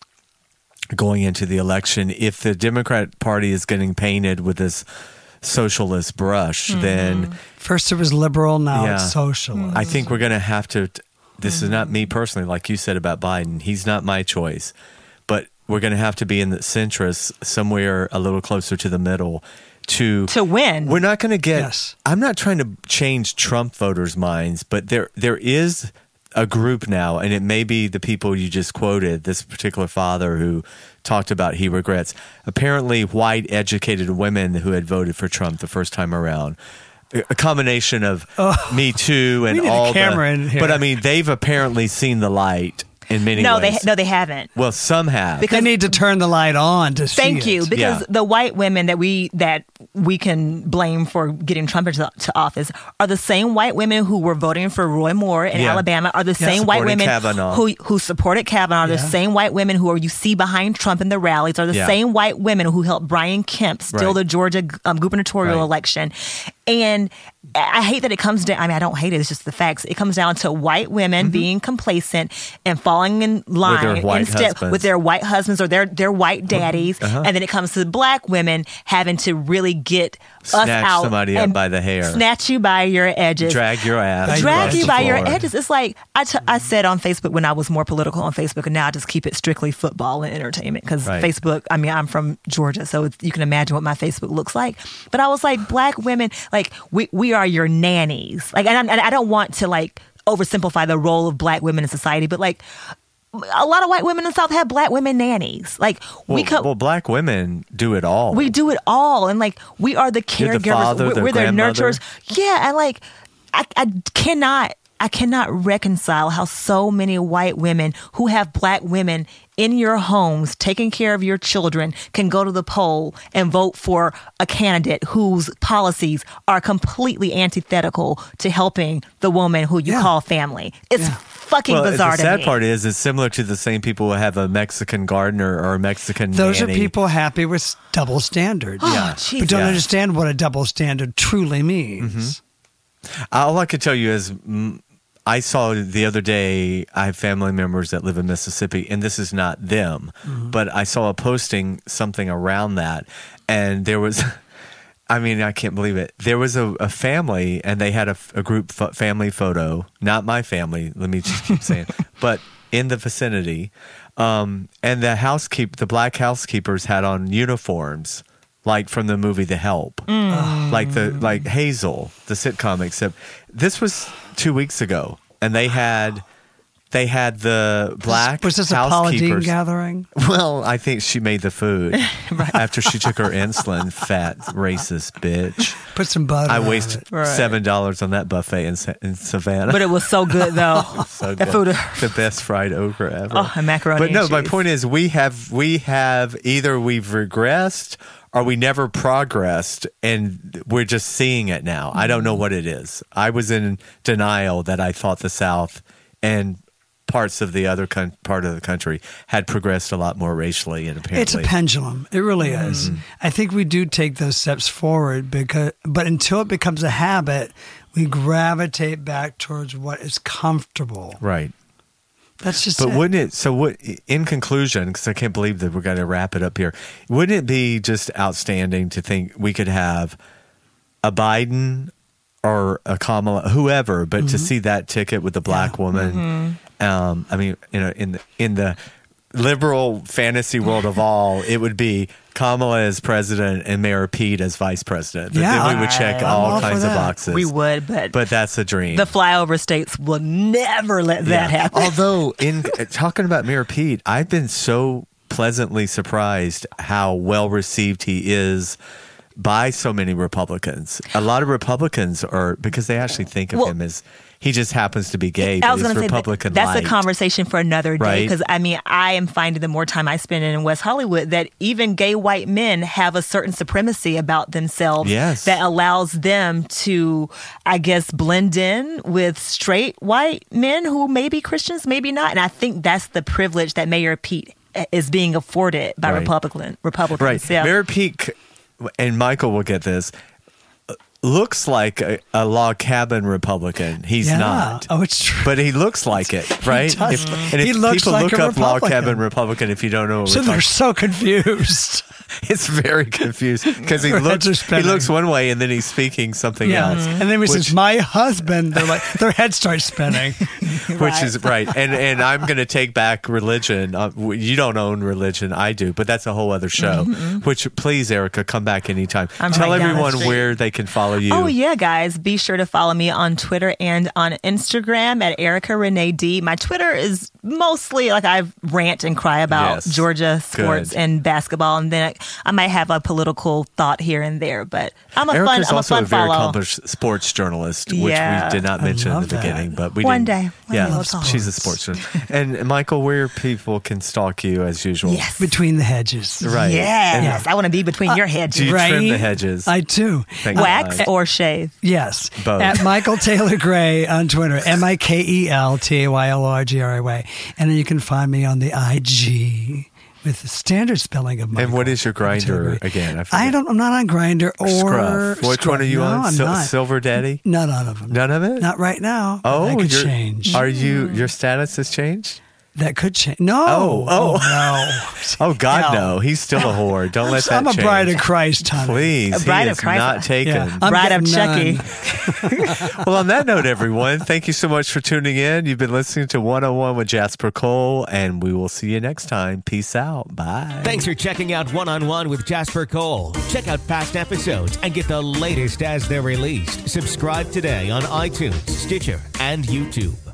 B: going into the election. If the Democrat Party is getting painted with this socialist brush,
D: Mm-hmm.
B: then
C: First it was liberal, now
B: Yeah.
C: it's socialist.
B: I think we're going to have to. This is not me personally, like you said about Biden. He's not my choice. But we're going to have to be in the centrist, somewhere a little closer to the middle, to
D: To win.
B: We're not going to get.
C: Yes.
B: I'm not trying to change Trump voters' minds, but there there is a group now, and it may be the people you just quoted. This particular father who talked about he regrets. Apparently, white educated women who had voted for Trump the first time around. A combination of Me Too and
C: We need a
B: all
C: camera
B: the.
C: in here.
B: But I mean, they've apparently seen the light in many
D: no,
B: ways.
D: they no, they haven't.
B: Well, some have.
C: They need to turn the light on to see
D: Thank you,
C: it.
D: because
B: Yeah.
D: the white women that we that we can blame for getting Trump into to office are the same white women who were voting for Roy Moore in
B: Yeah.
D: Alabama. Are the same white
B: supporting
D: women
B: Kavanaugh.
D: who who supported Kavanaugh. Are the
C: Yeah.
D: same white women who are you see behind Trump in the rallies. Are the
B: Yeah.
D: same white women who helped Brian Kemp steal
B: Right.
D: the Georgia um, gubernatorial
B: Right.
D: election. And I hate that it comes down. I mean, I don't hate it. It's just the facts. It comes down to white women
C: Mm-hmm.
D: being complacent and falling in line
B: their white
D: instead
B: husbands.
D: with their white husbands or their their white daddies.
B: Uh-huh.
D: And then it comes to black women having to really get us
B: Snatch
D: out
B: somebody up
D: and
B: by the hair.
D: snatch you by your edges,
B: Drag your ass.
D: drag
B: across
D: you
B: the
D: by your
B: floor.
D: edges. It's like I, t- I said on Facebook when I was more political on Facebook, and now I just keep it strictly football and entertainment because
B: Right.
D: Facebook. I mean, I'm from Georgia, so it's, you can imagine what my Facebook looks like. But I was like, black women, like we we are your nannies. Like, and, I'm, and I don't want to like oversimplify the role of black women in society, but like. A lot of white women in the South have black women nannies. Like
B: Well,
D: we come,
B: well, black women do it all.
D: we do it all, and like we are the
B: You're
D: caregivers.
B: the father,
D: we're
B: the
D: we're their
B: grandmother.
D: nurturers. Yeah, and like I, I cannot, I cannot reconcile how so many white women who have black women in your homes taking care of your children can go to the poll and vote for a candidate whose policies are completely antithetical to helping the woman who you
C: Yeah.
D: call family. It's
C: Yeah.
D: fucking
B: well,
D: bizarre
B: the
D: to
B: sad
D: me.
B: part is, it's similar to the same people who have a Mexican gardener or a Mexican
C: Those
B: nanny.
C: are people happy with double standards.
D: Oh,
B: Yeah.
D: Jesus.
C: But don't
B: Yeah.
C: understand what a double standard truly means.
B: All I can tell you is, mm, I saw the other day, I have family members that live in Mississippi, and this is not them, but I saw a posting, something around that, and there was, I mean, I can't believe it. There was a, a family, and they had a, a group fo- family photo, not my family, let me just keep saying, but in the vicinity, um, and the housekeep, the black housekeepers had on uniforms, like from the movie The Help, like the like Hazel, the sitcom. Except this was two weeks ago, and they had they had the black
C: Was this a Paula Deen
B: housekeepers.
C: gathering?
B: Well, I think she made the food after she took her insulin. Fat racist bitch.
C: Put some butter
B: I
C: on
B: wasted
C: it.
D: Right.
B: seven dollars on that buffet in, Sa- in Savannah.
D: But it was so good though.
B: So
D: that
B: good.
D: food.
B: The best fried okra ever.
D: Oh, and macaroni
B: But no,
D: and
B: my
D: cheese.
B: point is, we have we have either we've regressed or we never progressed, and we're just seeing it now. I don't know what it is. I was in denial that I thought the South and parts of the other con- part of the country had progressed a lot more racially, and apparently
C: It's a pendulum. It really
B: Mm-hmm.
C: is. I think we do take those steps forward because, but until it becomes a habit, we gravitate back towards what is comfortable.
B: right.
C: That's just
B: But
C: it.
B: wouldn't it? So, what? In conclusion, because I can't believe that we're going to wrap it up here. Wouldn't it be just outstanding to think we could have a Biden or a Kamala, whoever, but
C: Mm-hmm.
B: to see that ticket with the black woman? Um, I mean, you know, in the in the liberal fantasy world of all, it would be Kamala as president and Mayor Pete as vice president. But
C: Yeah,
B: then we would check
C: I'm all
B: all
C: for
B: kinds of
C: that.
B: boxes.
D: We would, but,
B: but that's a dream.
D: the flyover states will never let that
B: Yeah.
D: happen.
B: Although, in talking about Mayor Pete, I've been so pleasantly surprised how well received he is by so many Republicans. A lot of Republicans are, because they actually think of
D: Well,
B: him as, he just happens to be gay,
D: I
B: but
D: was
B: he's
D: going to say
B: Republican
D: that, that's
B: light.
D: a conversation for another day.
B: Right.
D: Because I mean, I am finding the more time I spend in West Hollywood that even gay white men have a certain supremacy about themselves
B: Yes.
D: that allows them to, I guess, blend in with straight white men who may be Christians, maybe not. And I think that's the privilege that Mayor Pete is being afforded by
B: Right.
D: Republican Republicans.
B: Right.
D: Yeah.
B: Mayor Pete, and Michael will get this, looks like a, a log cabin Republican. He's
C: Yeah.
B: not.
C: Oh, it's true.
B: But he looks like it, right?
C: does.
B: If, and if
C: He looks
B: people
C: like
B: look
C: a
B: up log
C: Republican.
B: cabin Republican, if you don't know what
C: So
B: we're
C: they're
B: talking,
C: so confused.
B: it's very confused because he
C: Their
B: looks
C: heads are
B: he
C: spinning.
B: looks one way and then he's speaking something
C: Yeah.
B: else.
C: And then he
B: Which-
C: says, my husband, they're like, their heads start spinning.
B: Which is right, and and I'm going to take back religion. Uh, you don't own religion, I do, but that's a whole other show. Which, please, Erica, come back anytime.
D: I'm
B: Tell
D: right down the
B: everyone
D: street.
B: where they can follow you.
D: Oh, yeah, guys. Be sure to follow me on Twitter and on Instagram at Erica Renee D. My Twitter is mostly like I rant and cry about
B: Yes.
D: Georgia sports
B: Good.
D: and basketball. And then I might have a political thought here and there. But I'm a fun,
B: Erica's
D: I'm a
B: also
D: fun
B: a very
D: follow.
B: accomplished sports journalist, which
D: Yeah.
B: we did not mention in
C: love
B: the
C: that.
B: beginning, but we
D: One
B: didn't.
D: day. One
B: yeah,
D: day we'll talk.
B: she's a sports journalist. And Michael, where people can stalk you as usual?
D: Yes.
C: Between the hedges.
B: Right.
D: Yes. I want to be between your heads.
B: Do you
C: Right.
B: trim the hedges?
C: I do.
B: Thank
D: Wax
B: God.
D: or shave?
C: Yes.
B: Both.
C: At Michael Taylor Gray on Twitter, M I K E L T A Y L O R G R A Y. And then you can find me on the I G with the standard spelling of Michael.
B: And what is your
C: Taylor
B: grinder
C: Gray.
B: again? I, forget.
C: I don't, I'm not on Grinder or
B: Scruff. Which one are you
C: no,
B: on?
C: I'm
B: Sil-
C: not.
B: Silver Daddy?
C: None of them.
B: None of it?
C: Not right now.
B: Oh,
C: that could
B: you're-
C: change.
B: Are you? Your status has changed?
C: That could change. No.
B: Oh, oh.
C: no.
B: Oh God,
C: No.
B: no! He's still a whore. Don't let that
C: I'm a
B: change.
C: bride of Christ, honey.
B: Please,
D: A bride
B: he
D: of
B: is
D: Christ.
B: not taken.
C: Yeah. I'm
D: Bride of
C: getting
D: Chucky.
C: none.
B: Well, on that note, everyone, thank you so much for tuning in. You've been listening to one oh one with Jasper Cole, and we will see you next time. Peace out. Bye.
A: Thanks for checking out One on One with Jasper Cole. Check out past episodes and get the latest as they're released. Subscribe today on iTunes, Stitcher, and YouTube.